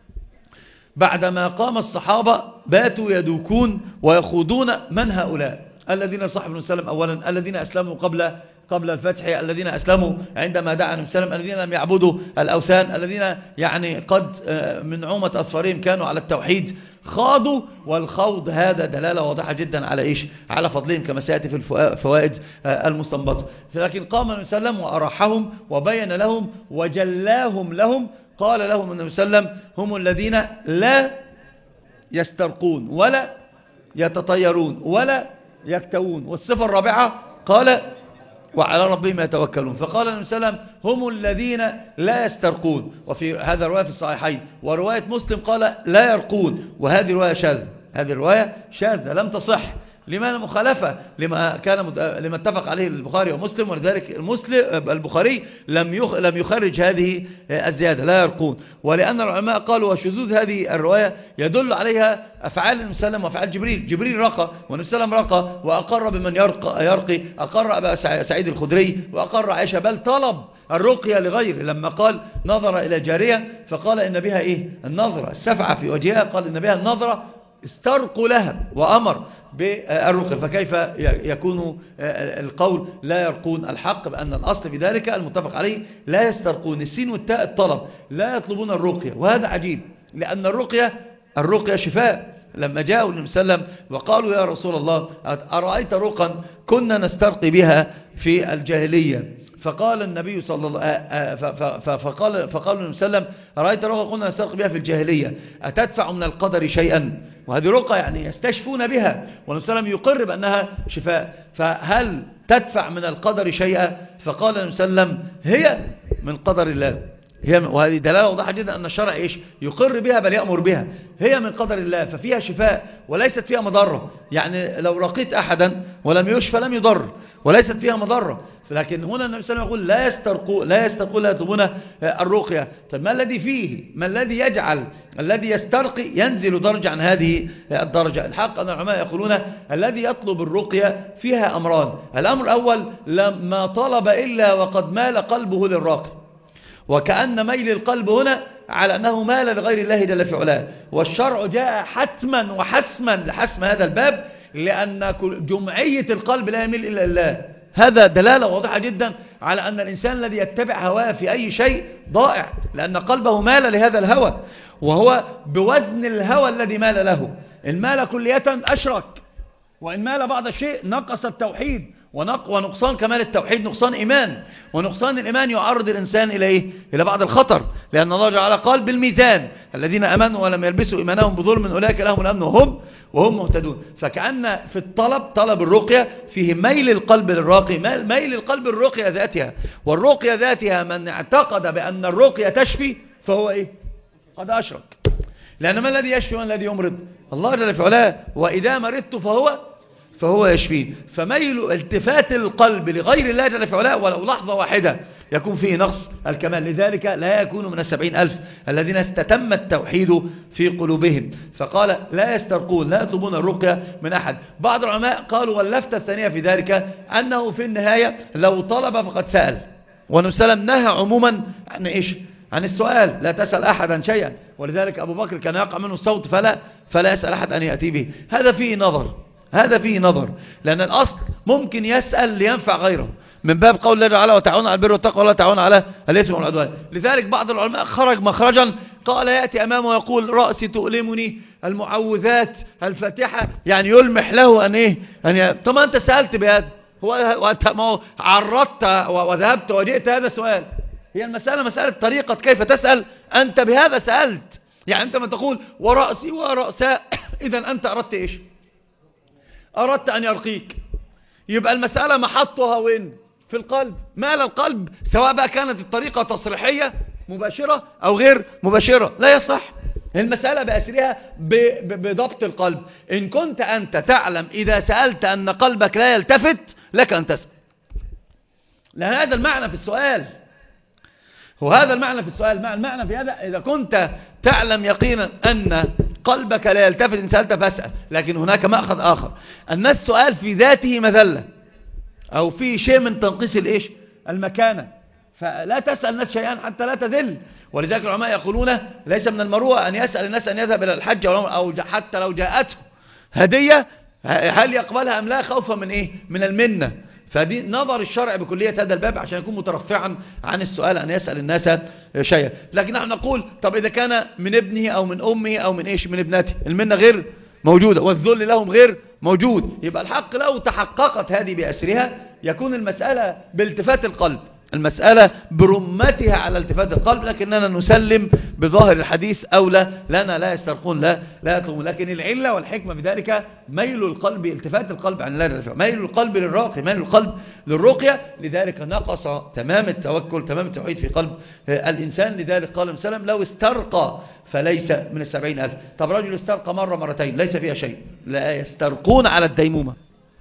بعدما قام الصحابة باتوا يدوكون ويخوضون من هؤلاء الذين صاحب النبي صلى الله عليه وسلم أولا، الذين أسلموا قبل الفتح، الذين أسلموا عندما دعا النبي صلى الله عليه وسلم، الذين لم يعبدوا الأوثان، الذين يعني قد من عومة أصفارهم كانوا على التوحيد خاضوا. والخوض هذا دلالة واضحة جدا على إيش؟ على فضلهم كما سيأتي في الفوائد المستنبطة. لكن قام النبي صلى الله عليه وسلم وأراحهم وبين لهم وجلاهم لهم، قال لهم النبي صلى الله عليه وسلم هم الذين لا يسترقون ولا يتطيرون ولا يكتوون. والصفة الرابعة قال وعلى ربهم يتوكلون. فقال النبي صلى الله عليه وسلم هم الذين لا يسترقون، وفي هذا رواية في الصحيحين. ورواية مسلم قال لا يرقون، وهذه رواية شاذة، هذه رواية شاذة لم تصح لما مخالفة لما اتفق عليه البخاري ومسلم، ولذلك البخاري لم يخرج هذه الزيادة لا يرقون. ولأن العلماء قالوا وشذوذ هذه الرواية يدل عليها أفعال النبي صلى الله عليه وسلم وأفعال جبريل رقى، والنبي صلى الله عليه وسلم رقى وأقر بمن يرقي، أقر أبا سعيد الخدري وأقر عائشة، بل طلب الرقية لغيره لما قال نظر إلى جارية فقال إن بها إيه النظرة السفعة في وجهها، قال إن بها النظرة استرقوا لها وأمر بالرقية. فكيف يكون القول لا يرقون؟ الحق بأن الأصل في ذلك المتفق عليه لا يسترقون، السين والتاء الطلب، لا يطلبون الرقية. وهذا عجيب لأن الرقية شفاء. لما جاءوا النبي صلى الله عليه وسلم وقالوا يا رسول الله أرأيت رقا كنا نسترقي بها في الجاهلية، فقال النبي صلى الله فقال النبي صلى الله عليه وسلم أرأيت رقا كنا نسترقي بها في الجاهلية أتدفع من القدر شيئا؟ وهذه رقى يعني يستشفون بها، والنبي صلى الله عليه وسلم يقر بأنها شفاء، فهل تدفع من القدر شيئا؟ فقال النبي صلى الله عليه وسلم هي من قدر الله، وهذه دلالة واضحة جدا أن الشرع إيش يقر بها بل يأمر بها. هي من قدر الله، ففيها شفاء وليست فيها مضرة. يعني لو رقيت أحدا ولم يشفى لم يضر، وليست فيها مضرة. لكن هنا النبي صلى الله عليه وسلم يقول لا يسترقوا لا يطلبون الرقية. طب ما الذي فيه؟ ما الذي يجعل الذي يسترقي ينزل درجة عن هذه الدرجة؟ الحق أن العلماء يقولون الذي يطلب الرقية فيها أمران. الأمر الأول لما طلب إلا وقد مال قلبه للراقي، وكأن ميل القلب هنا على أنه مال لغير الله جل في علاه، والشرع جاء حتما وحسما لحسم هذا الباب، لأن جمعية القلب لا يميل إلا الله. هذا دلالة واضحة جدا على أن الإنسان الذي يتبع هواه في أي شيء ضائع، لأن قلبه مال لهذا الهوى، وهو بوزن الهوى الذي مال له. إن مال كلية أشرك، وإن مال بعض الشيء نقص التوحيد، ونقصان كمال التوحيد نقصان إيمان، ونقصان الإيمان يعرض الإنسان إلى إيه؟ إلى بعض الخطر، لأن الله جعل قال بالميزان الذين أمنوا ولم يلبسوا إيمانهم بظلم أولئك لهم الأمن وهم مهتدون. فكأن في طلب الرقية فيه ميل القلب للراقي، ميل القلب للرقية ذاتها. والرقية ذاتها من اعتقد بأن الرقية تشفي فهو إيه؟ قد أشرك، لأن ما الذي يشفي وما الذي يمرض؟ الله جل في علاه. وإذا مرضت فهو يشفيه. فميل التفات القلب لغير الله جل في علاه ولو لحظة واحدة يكون فيه نقص الكمال. لذلك لا يكون من 70,000 الذين استتم التوحيد في قلوبهم. فقال لا يسترقون لا يطلبون الرقية من أحد. بعض العلماء قالوا واللفتة الثانية في ذلك أنه في النهاية لو طلب فقد سأل، ونسلم نهى عموما عن إيش؟ عن السؤال، لا تسأل أحدا شيئا. ولذلك أبو بكر كان يقع منه الصوت فلا يسأل أحد أن يأتي به. هذا فيه نظر، لأن الأصل ممكن يسأل لينفع غيره، من باب قول الله تعالى وتعاونوا على البر والتقوى ولا تعاونوا على الإثم والعدوان. لذلك بعض العلماء خرج مخرجا، قال يأتي أمامه ويقول رأسي تؤلمني، المعوذات، الفاتحة، يعني يلمح له أن إيه؟ طب ما أنت سألت بهذا، ما عرضت وذهبت وجئت، هذا سؤال. هي المسألة مسألة طريقة كيف تسأل. أنت بهذا سألت، يعني أنت ما تقول ورأسي ورأساء، إذن أنت أردت إيش؟ أردت أن يرقيك. يبقى المسألة محطها وين؟ في القلب، مال القلب، سواء بقى كانت الطريقة تصريحية مباشرة أو غير مباشرة لا يصح. المسألة بأسرها بضبط القلب. إن كنت أنت تعلم إذا سألت أن قلبك لا يلتفت لك أن تسأل، لأن هذا المعنى في السؤال، وهذا المعنى في السؤال. المعنى في هذا إذا كنت تعلم يقينا أن قلبك لا يلتفت إن سألت فاسأل. لكن هناك مأخذ آخر، أن السؤال في ذاته مذلة أو في شيء من تنقيص الإيش؟ المكانة. فلا تسأل الناس شيئا حتى لا تذل. ولذلك العلماء يقولون ليس من المروءة أن يسأل الناس أن يذهب إلى الحج، أو حتى لو جاءته هدية هل يقبلها أم لا، خوفا من إيه؟ من المنة. فدي نظر الشرع بكلية هذا الباب عشان يكون مترفعا عن السؤال أن يسأل الناس شيئا. لكن نحن نقول طب إذا كان من ابنه أو من أمه أو من إيش؟ من ابنته، المنة غير موجودة والذل لهم غير موجود، يبقى الحق لو تحققت هذه بأسرها يكون المسألة بالتفات القلب، المسألة برمتها على التفات القلب. لكننا نسلم بظاهر الحديث أولى لنا لا يسترقون لا يطلبون. لكن العلة والحكمة بذلك ميل القلب، التفات القلب عن الله، ميل القلب للراقي، ميل القلب للرقية. لذلك نقص تمام التوكل تمام التوحيد في قلب الإنسان. لذلك قال النبي صلى الله عليه وسلم لو استرقى فليس من 70,000. طب رجل استرقى مرة مرتين ليس فيها شيء، لا يسترقون على الديمومة،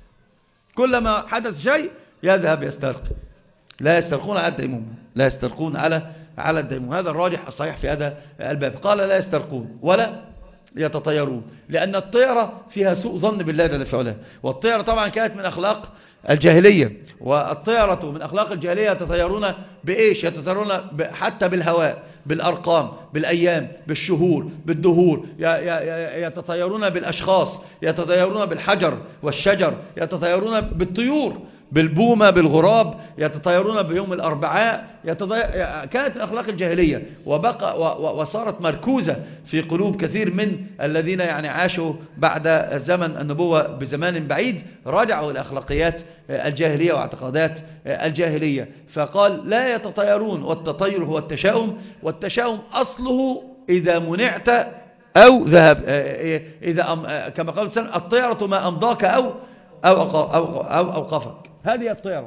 كلما حدث شيء يذهب يسترقي، لا يسترقون على الديمومة، لا يسترقون على الديمومة. هذا الراجح الصحيح في هذا الباب. قال لا يسترقون ولا يتطيرون، لأن الطيرة فيها سوء ظن بالله جل في علاه. والطيرة طبعا كانت من أخلاق الجاهلية، والطيرة من أخلاق الجاهلية. يتطيرون بإيش؟ يتطيرون حتى بالهواء، بالأرقام، بالأيام، بالشهور، بالدهور، يتطيرون بالأشخاص، يتطيرون بالحجر والشجر، يتطيرون بالطيور، بالبومة، بالغراب، يتطيرون بيوم الأربعاء. كانت من أخلاق الجاهلية وصارت مركوزة في قلوب كثير من الذين يعني عاشوا بعد زمن النبوة بزمان بعيد، رجعوا إلى أخلاقيات الجاهلية واعتقادات الجاهلية. فقال لا يتطيرون، والتطير هو التشاؤم، والتشاؤم أصله إذا منعت أو ذهب، إذا كما قال الطيرة ما أمضاك أو أوقفك. هذه الطيرة.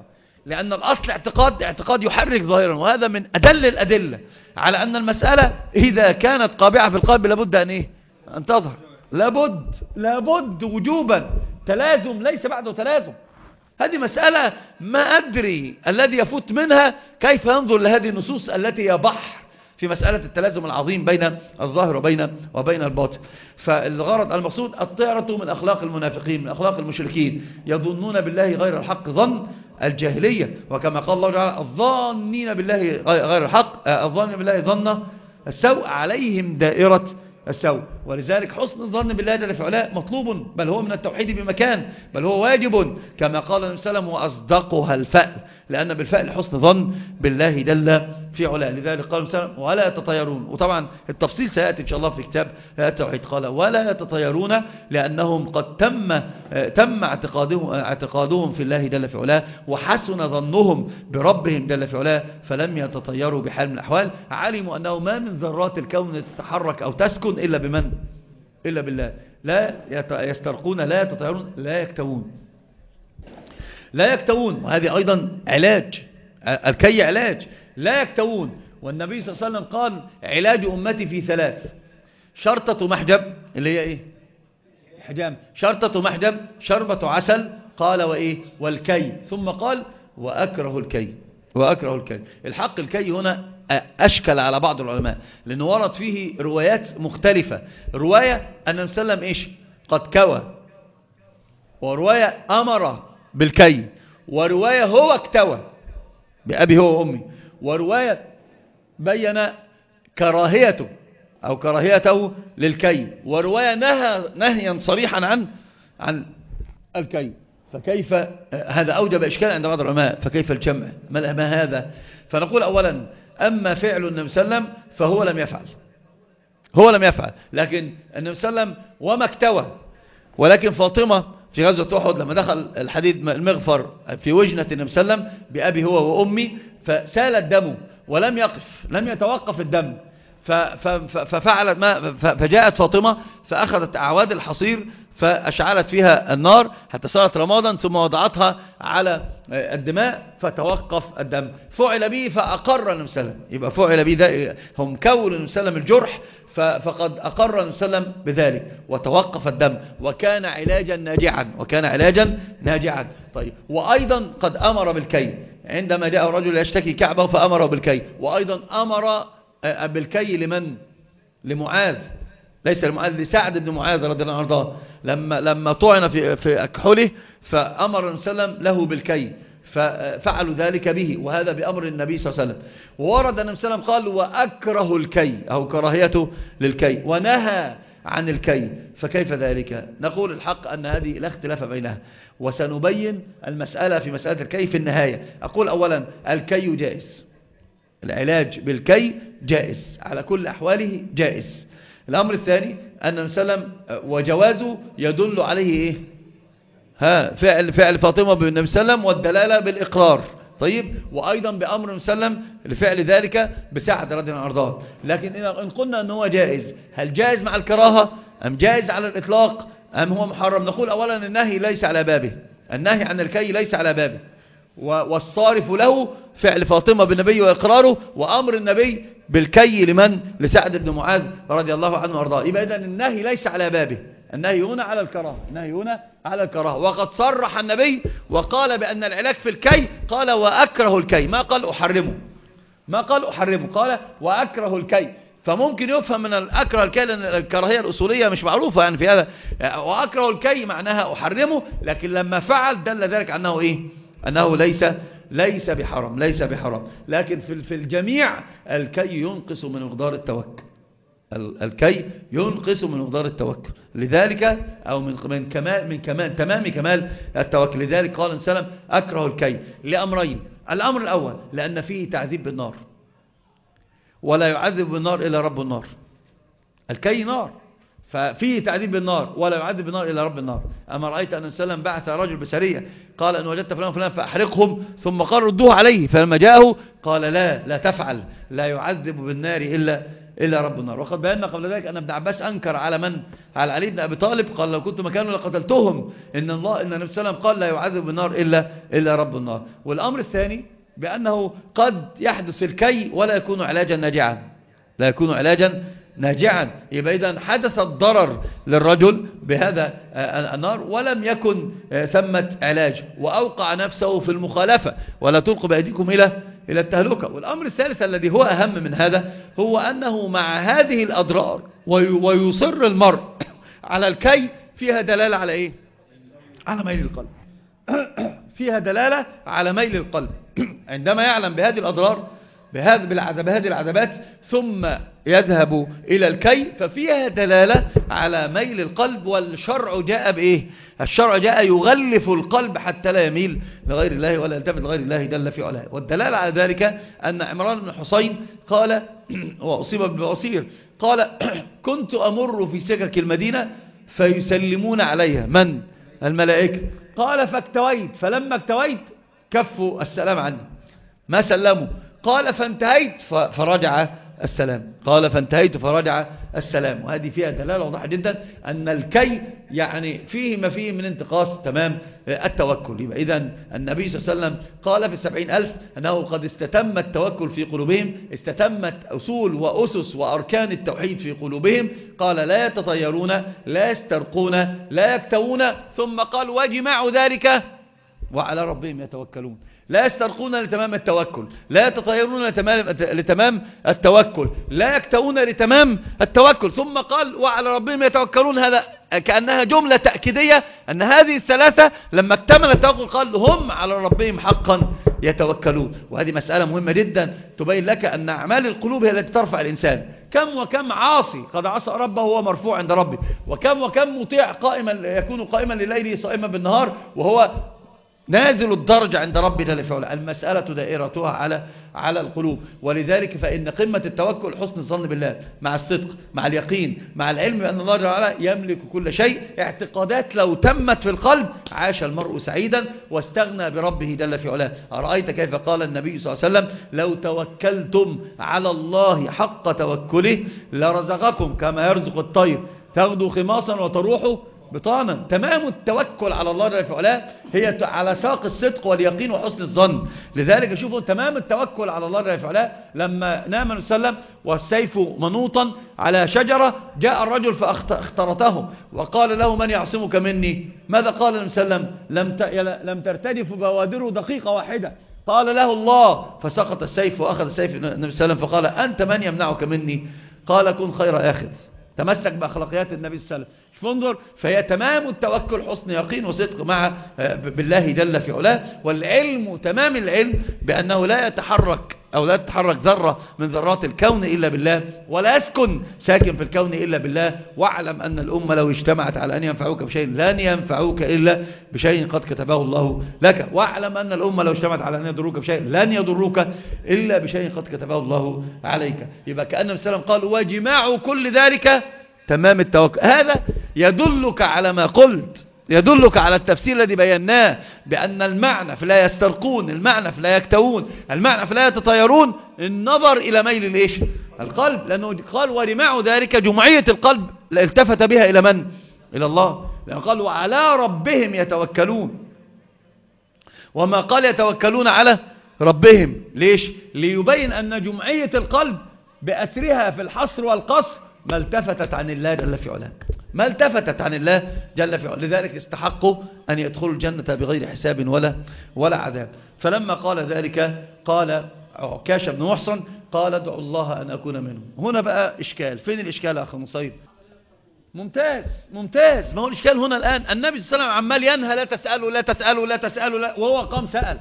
لأن الأصل اعتقاد يحرك ظاهرا، وهذا من أدل الأدلة على أن المسألة إذا كانت قابعة في القلب لابد أن إيه؟ أن تظهر. لابد وجوبا، تلازم ليس بعده تلازم. هذه مسألة ما أدري الذي يفوت منها كيف ينظر لهذه النصوص التي هي بحر في مسألة التلازم العظيم بين الظاهر وبين الباطن. فالغرض المقصود الطهرة من أخلاق المنافقين، من أخلاق المشركين، يظنون بالله غير الحق ظن الجاهلية، وكما قال الله تعالى الظانين بالله غير الحق، الظانين بالله ظن السوء عليهم دائرة السوء. ولذلك حسن الظن بالله جل في علاه مطلوب، بل هو من التوحيد بمكان، بل هو واجب، كما قال النبي صلى الله عليه وسلم وأصدقها الفأل، لأن بالفأل حسن ظن بالله جل في علاه. لذلك قال النبي صلى الله عليه وسلم ولا يتطيرون، وطبعا التفصيل سيأتي إن شاء الله في كتاب التوحيد. قال ولا يتطيرون لأنهم قد تم اعتقادهم في الله جل في علاه، وحسن ظنهم بربهم جل في علاه، فلم يتطيروا بحال من الأحوال. علموا أنه ما من ذرات الكون تتحرك أو تسكن إلا بمن؟ إلا بالله. لا يسترقون، لا يتطيرون، لا يكتوون. وهذه أيضا علاج، الكي علاج، لا يكتوون. والنبي صلى الله عليه وسلم قال علاج أمتي في 3: شرطة محجب اللي هي إيه؟ حجام. شرطة محجب، شربة عسل، قال وإيه؟ والكي. ثم قال وأكره الكي. الحق الكي هنا أشكل على بعض العلماء، لأنه ورد فيه روايات مختلفة. رواية أن النبي صلى الله عليه وسلم إيش؟ قد كوى، ورواية أمر بالكي، ورواية هو اكتوى بأبي هو وأمي، ورواية بين كراهيته للكي، ورواية نهيا صريحا عن الكي. فكيف هذا أوجب إشكال عند بعض العلماء، فكيف الجمع؟ ما هذا؟ فنقول أولا أما فعل النبي صلى الله عليه وسلم فهو لم يفعل، لكن النبي صلى الله عليه وسلم وما اكتوى. ولكن فاطمة في غزوة أحد لما دخل الحديد المغفر في وجنة النبي صلى الله عليه وسلم بأبي هو وأمي، فسال الدم ولم يقف، لم يتوقف الدم، ففعلت فجاءت فاطمة فأخذت أعواد الحصير فأشعلت فيها النار حتى صارت رمادا، ثم وضعتها على الدماء فتوقف الدم. فعل به فأقر النبي صلى الله عليه وسلم، يبقى فعل به هم كون النبي صلى الله عليه وسلم الجرح، فقد أقر النبي صلى الله عليه وسلم بذلك وتوقف الدم، وكان علاجا ناجعا. طيب، وأيضا قد أمر بالكي عندما جاء رجل يشتكي كعبه فأمره بالكي، وأيضا أمر بالكي لمعاذ، ليس لمعاذ، لسعد بن معاذ رضي الله عنه، لما طعن في أكحله فأمر النبي صلى الله عليه وسلم له بالكي، ففعلوا ذلك به، وهذا بأمر النبي صلى الله عليه وسلم. وورد النبي صلى الله عليه وسلم قال وأكره الكي أو كراهيته للكي، ونهى عن الكي. فكيف ذلك؟ نقول الحق أن هذه لا اختلاف بينها، وسنبين المسألة في مسألة الكي في النهاية. أقول أولا الكي جائز، العلاج بالكي جائز على كل أحواله جائز. الأمر الثاني أن النبي صلى الله عليه وسلم وجوازه يدل عليه إيه؟ فعل فاطمة بالنبي صلى الله عليه وسلم والدلالة بالإقرار. طيب، وأيضا بأمر النبي صلى الله عليه وسلم لفعل ذلك بسعد رضي الله عنه. لكن إن قلنا أنه جائز، هل جائز مع الكراهة أم جائز على الإطلاق أم هو محرم؟ نقول أولا النهي ليس على بابه، النهي عن الكي ليس على بابه، والصارف له فعل فاطمة بالنبي وإقراره، وأمر النبي بالكي لمن؟ لسعد بن معاذ رضي الله عنه وارضاه. يبقى إذن النهي ليس على بابه، النهي هنا على الكراهة، وقد صرح النبي وقال بأن العلاج في الكي، قال وأكره الكي، ما قال أحرمه، قال وأكره الكي. فممكن يفهم من الأكره الكي، لأن الكراهية الأصولية مش معروفة يعني في هذا، وأكره الكي معناها أحرمه، لكن لما فعل دل ذلك أنه إيه؟ أنه ليس بحرام. لكن في الجميع الكي ينقص من مقدار التوكل، الكي ينقص من مقدار التوكل، لذلك أو من تمام كمال التوكل. لذلك قال النبي صلى الله عليه وسلم أكره الكي لأمرين: الأمر الأول لأن فيه تعذيب بالنار، ولا يعذب بالنار إلا رب النار. الكي نار، ففيه تعذيب بالنار، ولا يعذب بالنار إلا رب النار. أما رأيت أن النبي صلى الله عليه وسلم بعث رجل بسرية قال إن وجدت فلان وفلان فأحرقهم، ثم قال ردوه عليه، فلما جاءه قال لا تفعل، لا يعذب بالنار إلا رب النار. وقد بينا قبل ذلك أن ابن عباس أنكر على من؟ على علي بن أبي طالب، قال لو كنت مكانه لقتلتهم، إن النبي صلى الله عليه وسلم قال لا يعذب بالنار إلا رب النار. والأمر الثاني بأنه قد يحدث الكي ولا يكون علاجا ناجعا، لا يكون علاجا ناجعا. يبقى إذن حدث الضرر للرجل بهذا النار ولم يكن ثمة علاج، وأوقع نفسه في المخالفة، ولا تلقوا بأيديكم إلى التهلكة. والأمر الثالث الذي هو أهم من هذا هو أنه مع هذه الأضرار ويصر المرء على الكي، فيها دلالة على إيه؟ على ميل القلب. فيها دلالة على ميل القلب. عندما يعلم بهذه الأضرار بهذه العذابات ثم يذهب إلى الكي، ففيها دلالة على ميل القلب. والشرع جاء بإيه؟ الشرع جاء يغلف القلب حتى لا يميل لغير الله ولا يلتفت لغير الله جل في علاه. والدلالة على ذلك أن عمران بن حسين قال وأصيب بالبصير، قال كنت أمر في سكك المدينة فيسلمون عليها من؟ الملائكة. قال فاكتويت، فلما اكتويت كفوا السلام عني، ما سلموا. قال فانتهيت فرجع السلام، قال فانتهيت فرجع السلام. وهذه فيها دلالة واضحة جدا أن الكي يعني فيه ما فيه من انتقاص تمام التوكل. يبقى إذن النبي صلى الله عليه وسلم قال في 70,000 أنه قد استتم التوكل في قلوبهم، استتمت أصول وأسس وأركان التوحيد في قلوبهم. قال لا يتطيرون، لا يسترقون، لا يكتوون، ثم قال وجماع ذلك وعلى ربهم يتوكلون. لا يسترقون لتمام التوكل، لا يتطيرون لتمام التوكل، لا يكتوون لتمام التوكل، ثم قال وعلى ربهم يتوكلون. هذا كأنها جملة تأكيدية أن هذه الثلاثة لما اكتمل التوكل قال هم على ربهم حقا يتوكلون. وهذه مسألة مهمة جدا تبين لك أن أعمال القلوب هي التي ترفع الإنسان. كم وكم عاصي قد عصى ربه وهو مرفوع عند ربه، وكم وكم مطيع يكون قائما لليل صائما بالنهار وهو نازل الدرجة عند ربي جل في علاه. المسألة دائرتها على القلوب. ولذلك فإن قمة التوكل حسن الظن بالله مع الصدق مع اليقين مع العلم بأن الله جل وعلا يملك كل شيء. اعتقادات لو تمت في القلب عاش المرء سعيدا واستغنى بربه جل في علاه. أرأيت كيف قال النبي صلى الله عليه وسلم لو توكلتم على الله حق توكله لرزقكم كما يرزق الطير تغدو خماصا وتروح بطانا. تمام التوكل على الله جل في علاه هي على ساق الصدق واليقين وحسن الظن. لذلك شوفوا تمام التوكل على الله جل في علاه لما نام النبي صلى الله عليه وسلم والسيف منوطا على شجرة، جاء الرجل فاخترته وقال له من يعصمك مني؟ ماذا قال النبي صلى الله عليه وسلم؟ لم ترتجف بوادره دقيقة واحدة. قال له الله، فسقط السيف وأخذ السيف النبي صلى الله عليه وسلم فقال أنت من يمنعك مني؟ قال كن خير آخذ. تمسك بأخلاقيات النبي صلى الله عليه وسلم. فانظر، فهي تمام التوكل حسن يقين وصدق مع بالله جل في علاه. والعلم تمام العلم بأنه لا يتحرك أو لا تتحرك ذرة من ذرات الكون إلا بالله، ولا يسكن ساكن في الكون إلا بالله. واعلم أن الأمة لو اجتمعت على أن ينفعوك بشيء لن ينفعوك إلا بشيء قد كتبه الله لك. واعلم أن الأمة لو اجتمعت على أن يضروك بشيء لن يضروك إلا بشيء قد كتبه الله عليك. يبقى كأن النبي صلى الله عليه وسلم قال وجماع كل ذلك تمام التوكل. هذا يدلك على ما قلت، يدلك على التفسير الذي بيناه بأن المعنى فلا يسترقون، المعنى فلا يكتوون، المعنى فلا يتطيرون، النظر إلى ميل الإيش؟ القلب. لأنه قال ورماع ذلك جمعية القلب التفت بها إلى من؟ إلى الله. لأنه قال وعلى ربهم يتوكلون، وما قال يتوكلون على ربهم. ليش؟ ليبين أن جمعية القلب بأسرها في الحصر والقصر ما التفتت عن الله جل في علاه، ما التفتت عن الله جل في علاه. لذلك استحقوا أن يدخلوا الجنة بغير حساب ولا عذاب. فلما قال ذلك قال عكاشة بن محصن قال ادعوا الله أن أكون منهم. هنا بقى إشكال. فين الإشكال يا أخي مصيب؟ ممتاز. ما هو الإشكال هنا الآن؟ النبي صلى الله عليه وسلم عمال ينهى لا تسألوا لا تسألوا لا تسألوا لا، وهو قام سأل.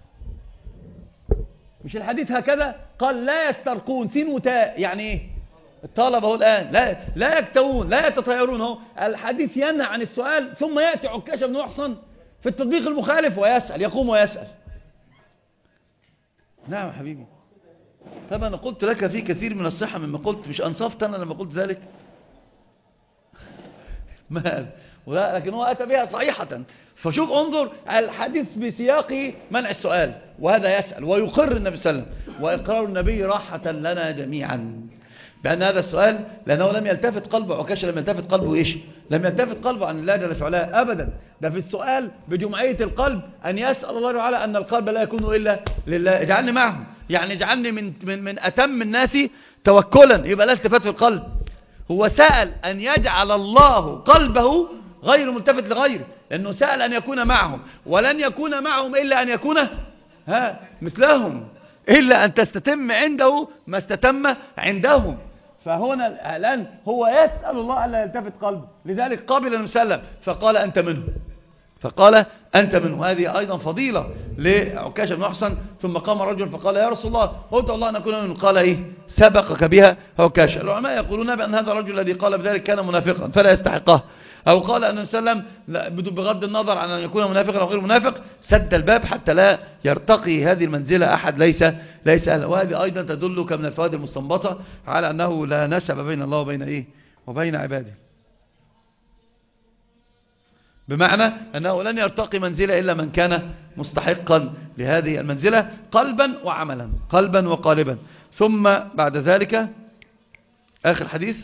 مش الحديث هكذا؟ قال لا يسترقون سين وتاء، يعني ايه؟ الطلبة هو الآن لا يكتوون لا يتطيرون. هو الحديث ينهى عن السؤال، ثم يأتي عكاشة بن محصن في التطبيق المخالف ويسأل، يقوم ويسأل. نعم حبيبي. طب أنا قلت لك في كثير من الصحة مما قلت، مش أنصفت أنا لما قلت ذلك؟ لكن هو أتى بها صحيحة. فشوف انظر الحديث بسياقه منع السؤال، وهذا يسأل ويقر النبي صلى الله عليه وسلم، وإقرار النبي راحة لنا جميعا. بأن هذا السؤال لأنه لم يلتفت قلبه عكاشة، لم يلتفت قلبه إيش؟ لم يلتفت قلبه عن الله جل في علاه أبدا. ده في السؤال بجمعية القلب أن يسأل الله تعالى أن القلب لا يكون إلا لله. اجعلني معهم، يعني اجعلني من أتم الناس توكلا، يبقى لا التفات في القلب. هو سأل أن يجعل الله قلبه غير ملتفت لغيره، لأنه سأل أن يكون معهم، ولن يكون معهم إلا أن يكون مثلهم، إلا أن تستتم عنده ما استتم عندهم. فهنا الآن هو يسأل الله ألا يلتفت قلبه، لذلك قابل النبي صلى الله عليه وسلم فقال أنت منه، فقال أنت منه. هذه أيضا فضيلة لعكاشة بن محصن. ثم قام رجل فقال يا رسول الله ادعو الله أن أكون منه، قال إيه؟ سبقك بها عكاشة. العلماء يقولون بأن هذا الرجل الذي قال بذلك كان منافقا فلا يستحقه، أو قال أن النبي صلى الله عليه وسلم بغض النظر عن أن يكون منافقا أو غير منافق سد الباب حتى لا يرتقي هذه المنزلة أحد ليس أهلا. وهذه أيضا تدلك من الفوائد المستنبطة على أنه لا نسب بين الله وبين عباده، بمعنى أنه لن يرتقي منزلة إلا من كان مستحقا لهذه المنزلة قلبا وعملا، قلبا وقالبا. ثم بعد ذلك آخر حديث،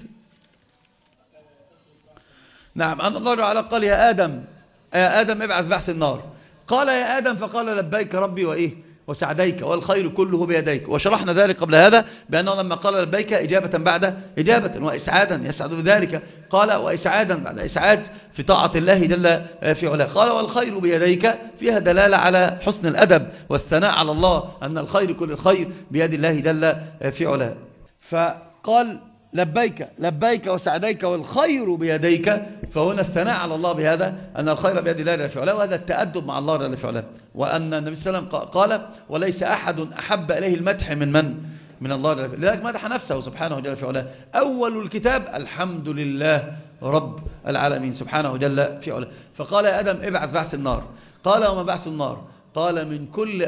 نعم، أن الله تعالى قال يا آدم ابعث بعث النار. قال يا آدم فقال لبيك ربي وسعديك والخير كله بيديك. وشرحنا ذلك قبل هذا بأنه لما قال لبيك إجابة بعد إجابة وإسعادا يسعد بذلك، قال وإسعادا بعد إسعاد في طاعة الله جل في علاه. قال والخير بيديك فيها دلالة على حسن الأدب والثناء على الله، أن الخير كل الخير بيد الله جل في علاه. فقال لبيك وسعديك والخير بيديك، فهنا الثناء على الله بهذا أن الخير بيد الله جل في علاه، وهذا التأدب مع الله جل في علاه. وأن النبي صلى الله عليه وسلم قال وليس أحد أحب إليه المدح من الله جل في علاه، لذلك مدح نفسه سبحانه جل في علاه. أول الكتاب الحمد لله رب العالمين سبحانه جل في علاه. فقال يا آدم ابعث بعث النار. قال وما بعث النار؟ قال من كل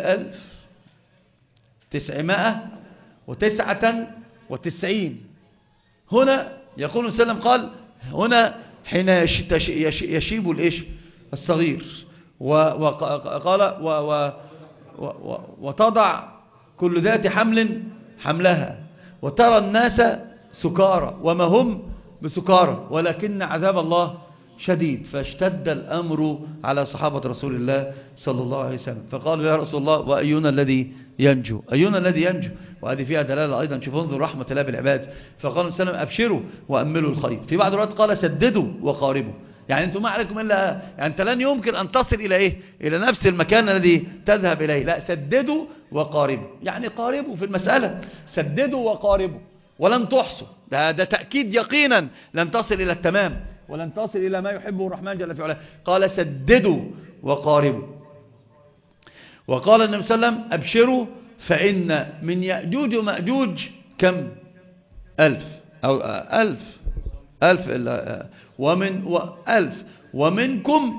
1999. هنا يقول وسلم قال هنا حين يشيب الإيش الصغير، وقال وتضع كل ذات حمل حملها، وترى الناس سكارى وما هم بسكارى ولكن عذاب الله شديد. فاشتد الأمر على صحابة رسول الله صلى الله عليه وسلم، فقالوا يا رسول الله وأينا الذي ينجو؟ أينا الذي ينجو؟ وهذه فيها دلالة أيضا، شوفوا انظر رحمة الله بالعباد. فقالوا السلام أبشروا وأملوا الخير. في بعض الوقت قال سددوا وقاربوا، يعني أنتم ما عليكم إلا، يعني أنت لن يمكن أن تصل إلى إيه؟ إلى نفس المكان الذي تذهب إليه، لا، سددوا وقاربوا، يعني قاربوا في المسألة، سددوا وقاربوا ولن تحصوا. ده تأكيد يقينا لن تصل إلى التمام ولن تصل إلى ما يحبه الرحمن جل في علاه. قال سددوا وقاربوا. وقال النبي صلى الله عليه وسلم أبشروا فإن من يأجوج ومأجوج كم؟ 1000 أو 1000 ومنكم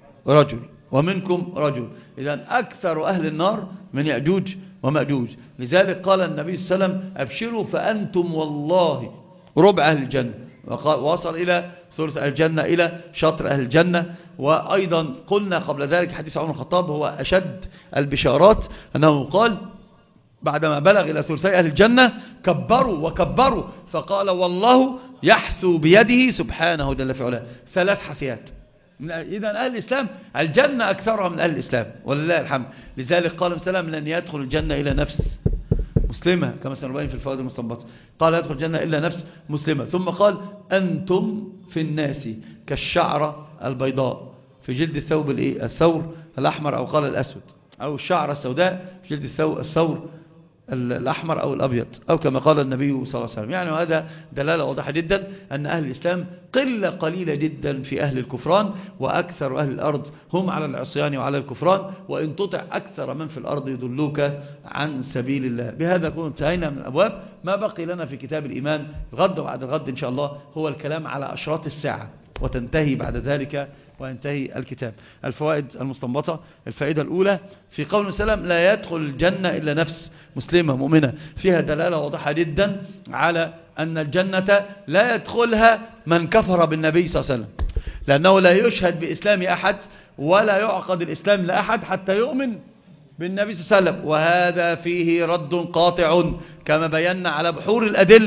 رجل. إذن أكثر أهل النار من يأجوج ومأجوج. لذلك قال النبي صلى الله عليه وسلم أبشروا فأنتم والله ربع أهل الجنة، ووصل إلى ثلث أهل الجنة إلى شطر أهل الجنة. وأيضا قلنا قبل ذلك حديث عمر الخطاب هو أشد البشارات، أنه قال بعدما بلغ إلى ثلثي أهل الجنة كبروا وكبروا، فقال والله يحثو بيده سبحانه جل في علاه 3 حثيات. إذن أهل الإسلام الجنة أكثرها من أهل الإسلام ولله الحمد. لذلك قال السلام لن يدخل الجنة إلى نفس مسلمة، كما سنبين في الفوائد المستنبطة، قال يدخل الجنة إلا نفس مسلمة. ثم قال أنتم في الناس كالشعرة البيضاء في جلد الثوب الثور الأحمر، أو قال الأسود، أو الشعرة السوداء في جلد الثور الأحمر أو الأبيض، أو كما قال النبي صلى الله عليه وسلم. يعني هذا دلالة واضحة جدا أن أهل الإسلام قلة قليلة جدا في أهل الكفران، وأكثر أهل الأرض هم على العصيان وعلى الكفران، وإن تطع أكثر من في الأرض يضلوك عن سبيل الله. بهذا نكون انتهينا من الأبواب. ما بقي لنا في كتاب الإيمان الغد وبعد الغد إن شاء الله هو الكلام على أشراط الساعة، وتنتهي بعد ذلك وينتهي الكتاب. الفوائد المستنبطة: الفائدة الأولى في قول وسلم لا يدخل الجنة إلا نفس مسلمة مؤمنة، فيها دلالة واضحة جدا على أن الجنة لا يدخلها من كفر بالنبي صلى الله عليه وسلم، لأنه لا يشهد بإسلام أحد ولا يعقد الإسلام لأحد حتى يؤمن بالنبي صلى الله عليه وسلم، وهذا فيه رد قاطع كما بينا على بحور الأدلة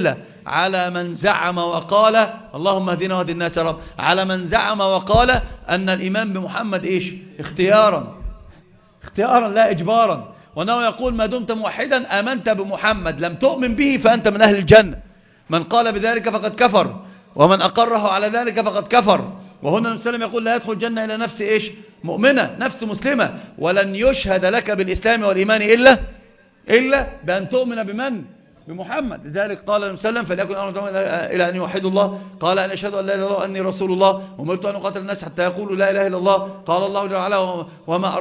على من زعم وقال اللهم اهدنا واهد الناس يا رب، على من زعم وقال أن الإيمان بمحمد إيش؟ اختيارا لا إجبارا، وأنه يقول ما دمت موحدا آمنت بمحمد، لم تؤمن به فأنت من أهل الجنة، من قال بذلك فقد كفر، ومن أقره على ذلك فقد كفر. وهنا النبي صلى الله عليه وسلم يقول لا يدخل الجنة إلى نفس إيش؟ مؤمنة، نفس مسلمة، ولن يشهد لك بالإسلام والإيمان إلا بأن تؤمن بمن؟ بمحمد. لذلك قال النبي صلى الله عليه وسلم فليكن أمركم إلى أن يوحدوا الله، قال أن أشهد أن لا إله إلا الله وأني رسول الله، وأمرت أن أقاتل الناس حتى يقولوا لا إله إلا الله. قال الله جل وعلا وما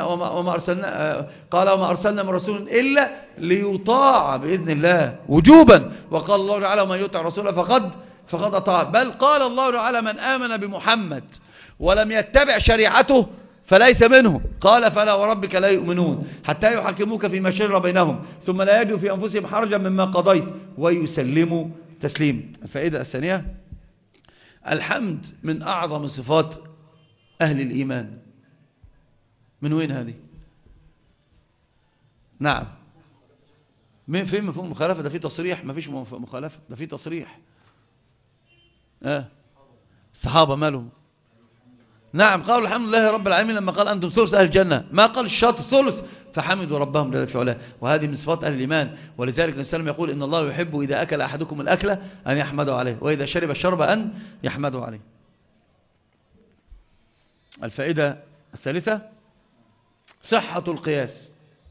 أرسلنا من رسول إلا ليطاع بإذن الله وجوبا، وقال الله تعالى ومن يطع الرسول فقد أطاع. بل قال الله تعالى من آمن بمحمد ولم يتبع شريعته فليس منه، قال فلا وربك لا يؤمنون حتى يحكموك فيما شجر بينهم ثم لا يجدوا في أنفسهم حرجا مما قضيت ويسلموا تسليم. الفائدة الثانية، الحمد من أعظم صفات أهل الإيمان. من وين هذه؟ نعم، فين مفهوم مخالفة؟ ده في تصريح، ما فيش مخالفة، ده في تصريح. الصحابة مالهم؟ نعم، قالوا الحمد لله رب العالمين لما قال أنتم ثلث أهل الجنة، ما قال الشاطر ثلث، فحمدوا ربهم جل في علاه. وهذه من صفات أهل الإيمان. ولذلك النبي صلى الله عليه وسلم يقول إن الله يحب إذا أكل أحدكم الأكلة أن يحمده عليه، وإذا شرب الشرب أن يحمده عليه. الفائدة الثالثة، صحة القياس.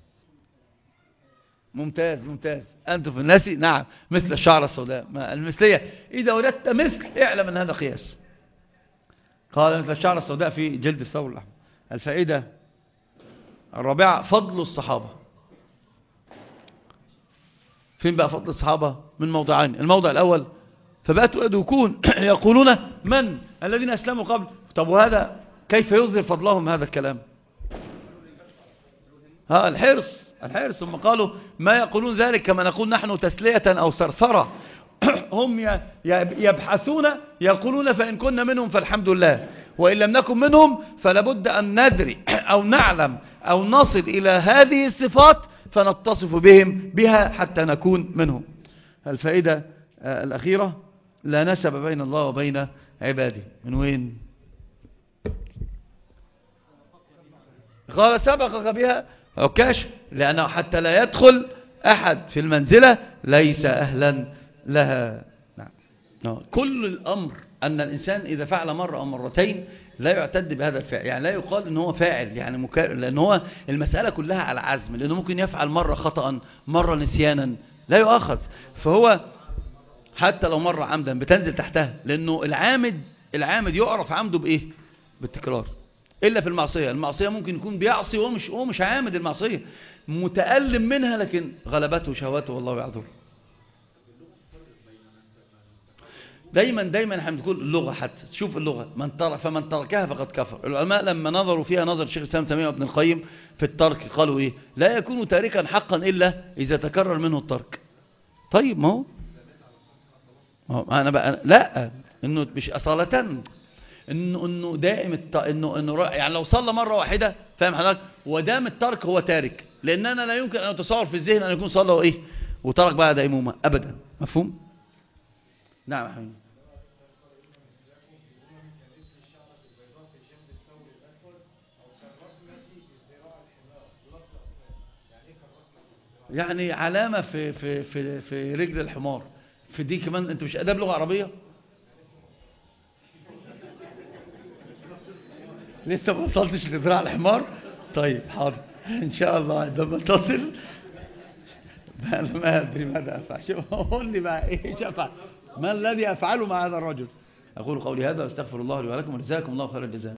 ممتاز. أنتم في الناس نعم مثل الشعر السوداء، المثلية إذا وجدت مثل اعلم أن هذا قياس. قال مثل الشعر السوداء في جلد الثور الأحمر. الفائدة الرابعة، فضل الصحابة. فين بقى فضل الصحابة؟ من موضعين. الموضع الأول، فباتوا يدوكون يقولون من الذين أسلموا قبل. طب وهذا كيف يظهر فضلهم هذا الكلام؟ الحرص. ثم قالوا ما يقولون ذلك كما نقول نحن تسلية أو سرسرة. هم يبحثون يقولون فإن كنا منهم فالحمد لله، وإن لم نكن منهم فلابد أن ندري أو نعلم أو نصل إلى هذه الصفات فنتصف بها حتى نكون منهم. الفائدة الأخيرة، لا نسب بين الله وبين عباده. من وين؟ قال سبقك بها عكاش، لأنه حتى لا يدخل أحد في المنزلة ليس أهلا لها. نعم. كل الأمر أن الإنسان إذا فعل مرة أو مرتين لا يعتد بهذا الفعل، يعني لا يقال أنه هو فاعل يعني لأن هو المسألة كلها على عزم، لأنه ممكن يفعل مرة خطأ مرة نسيانا لا يؤاخذ، فهو حتى لو مرة عمدا بتنزل تحتها، لأنه العامد يعرف عمده بإيه؟ بالتكرار. إلا في المعصية ممكن يكون بيعصي وهو مش عامد المعصية، متألم منها لكن غلبته شهواته والله يعذره. دايما احنا بنقول اللغة، حتى تشوف اللغة فمن تركها فقد كفر. العلماء لما نظروا فيها نظر الشيخ الإسلام تيمية وابن القيم في الترك قالوا إيه؟ لا يكون تاركا حقا إلا إذا تكرر منه الترك. طيب ما هو أنا بقى لا، إنه مش أصالة، إنه دائم إنه يعني لو صلى مرة واحدة، فاهم حضرتك، ودام الترك هو تارك، لأننا لا يمكن أن يتصور في الذهن أن يكون صلى وإيه وترك بعد دائمومة أبدا. مفهوم؟ نعم يا حبيبي. يعني علامة في رجل الحمار، في دي كمان. انت مش اداب لغة عربية؟ لسه ما وصلتش لذراع الحمار؟ طيب حاضر ان شاء الله عندما تصل. انا ما ادري ماذا افعل، قول لي بقى ايش افعل، ما الذي افعله مع هذا الرجل. اقول قولي هذا واستغفر الله لي ولكم وجزاكم الله خير الجزاء.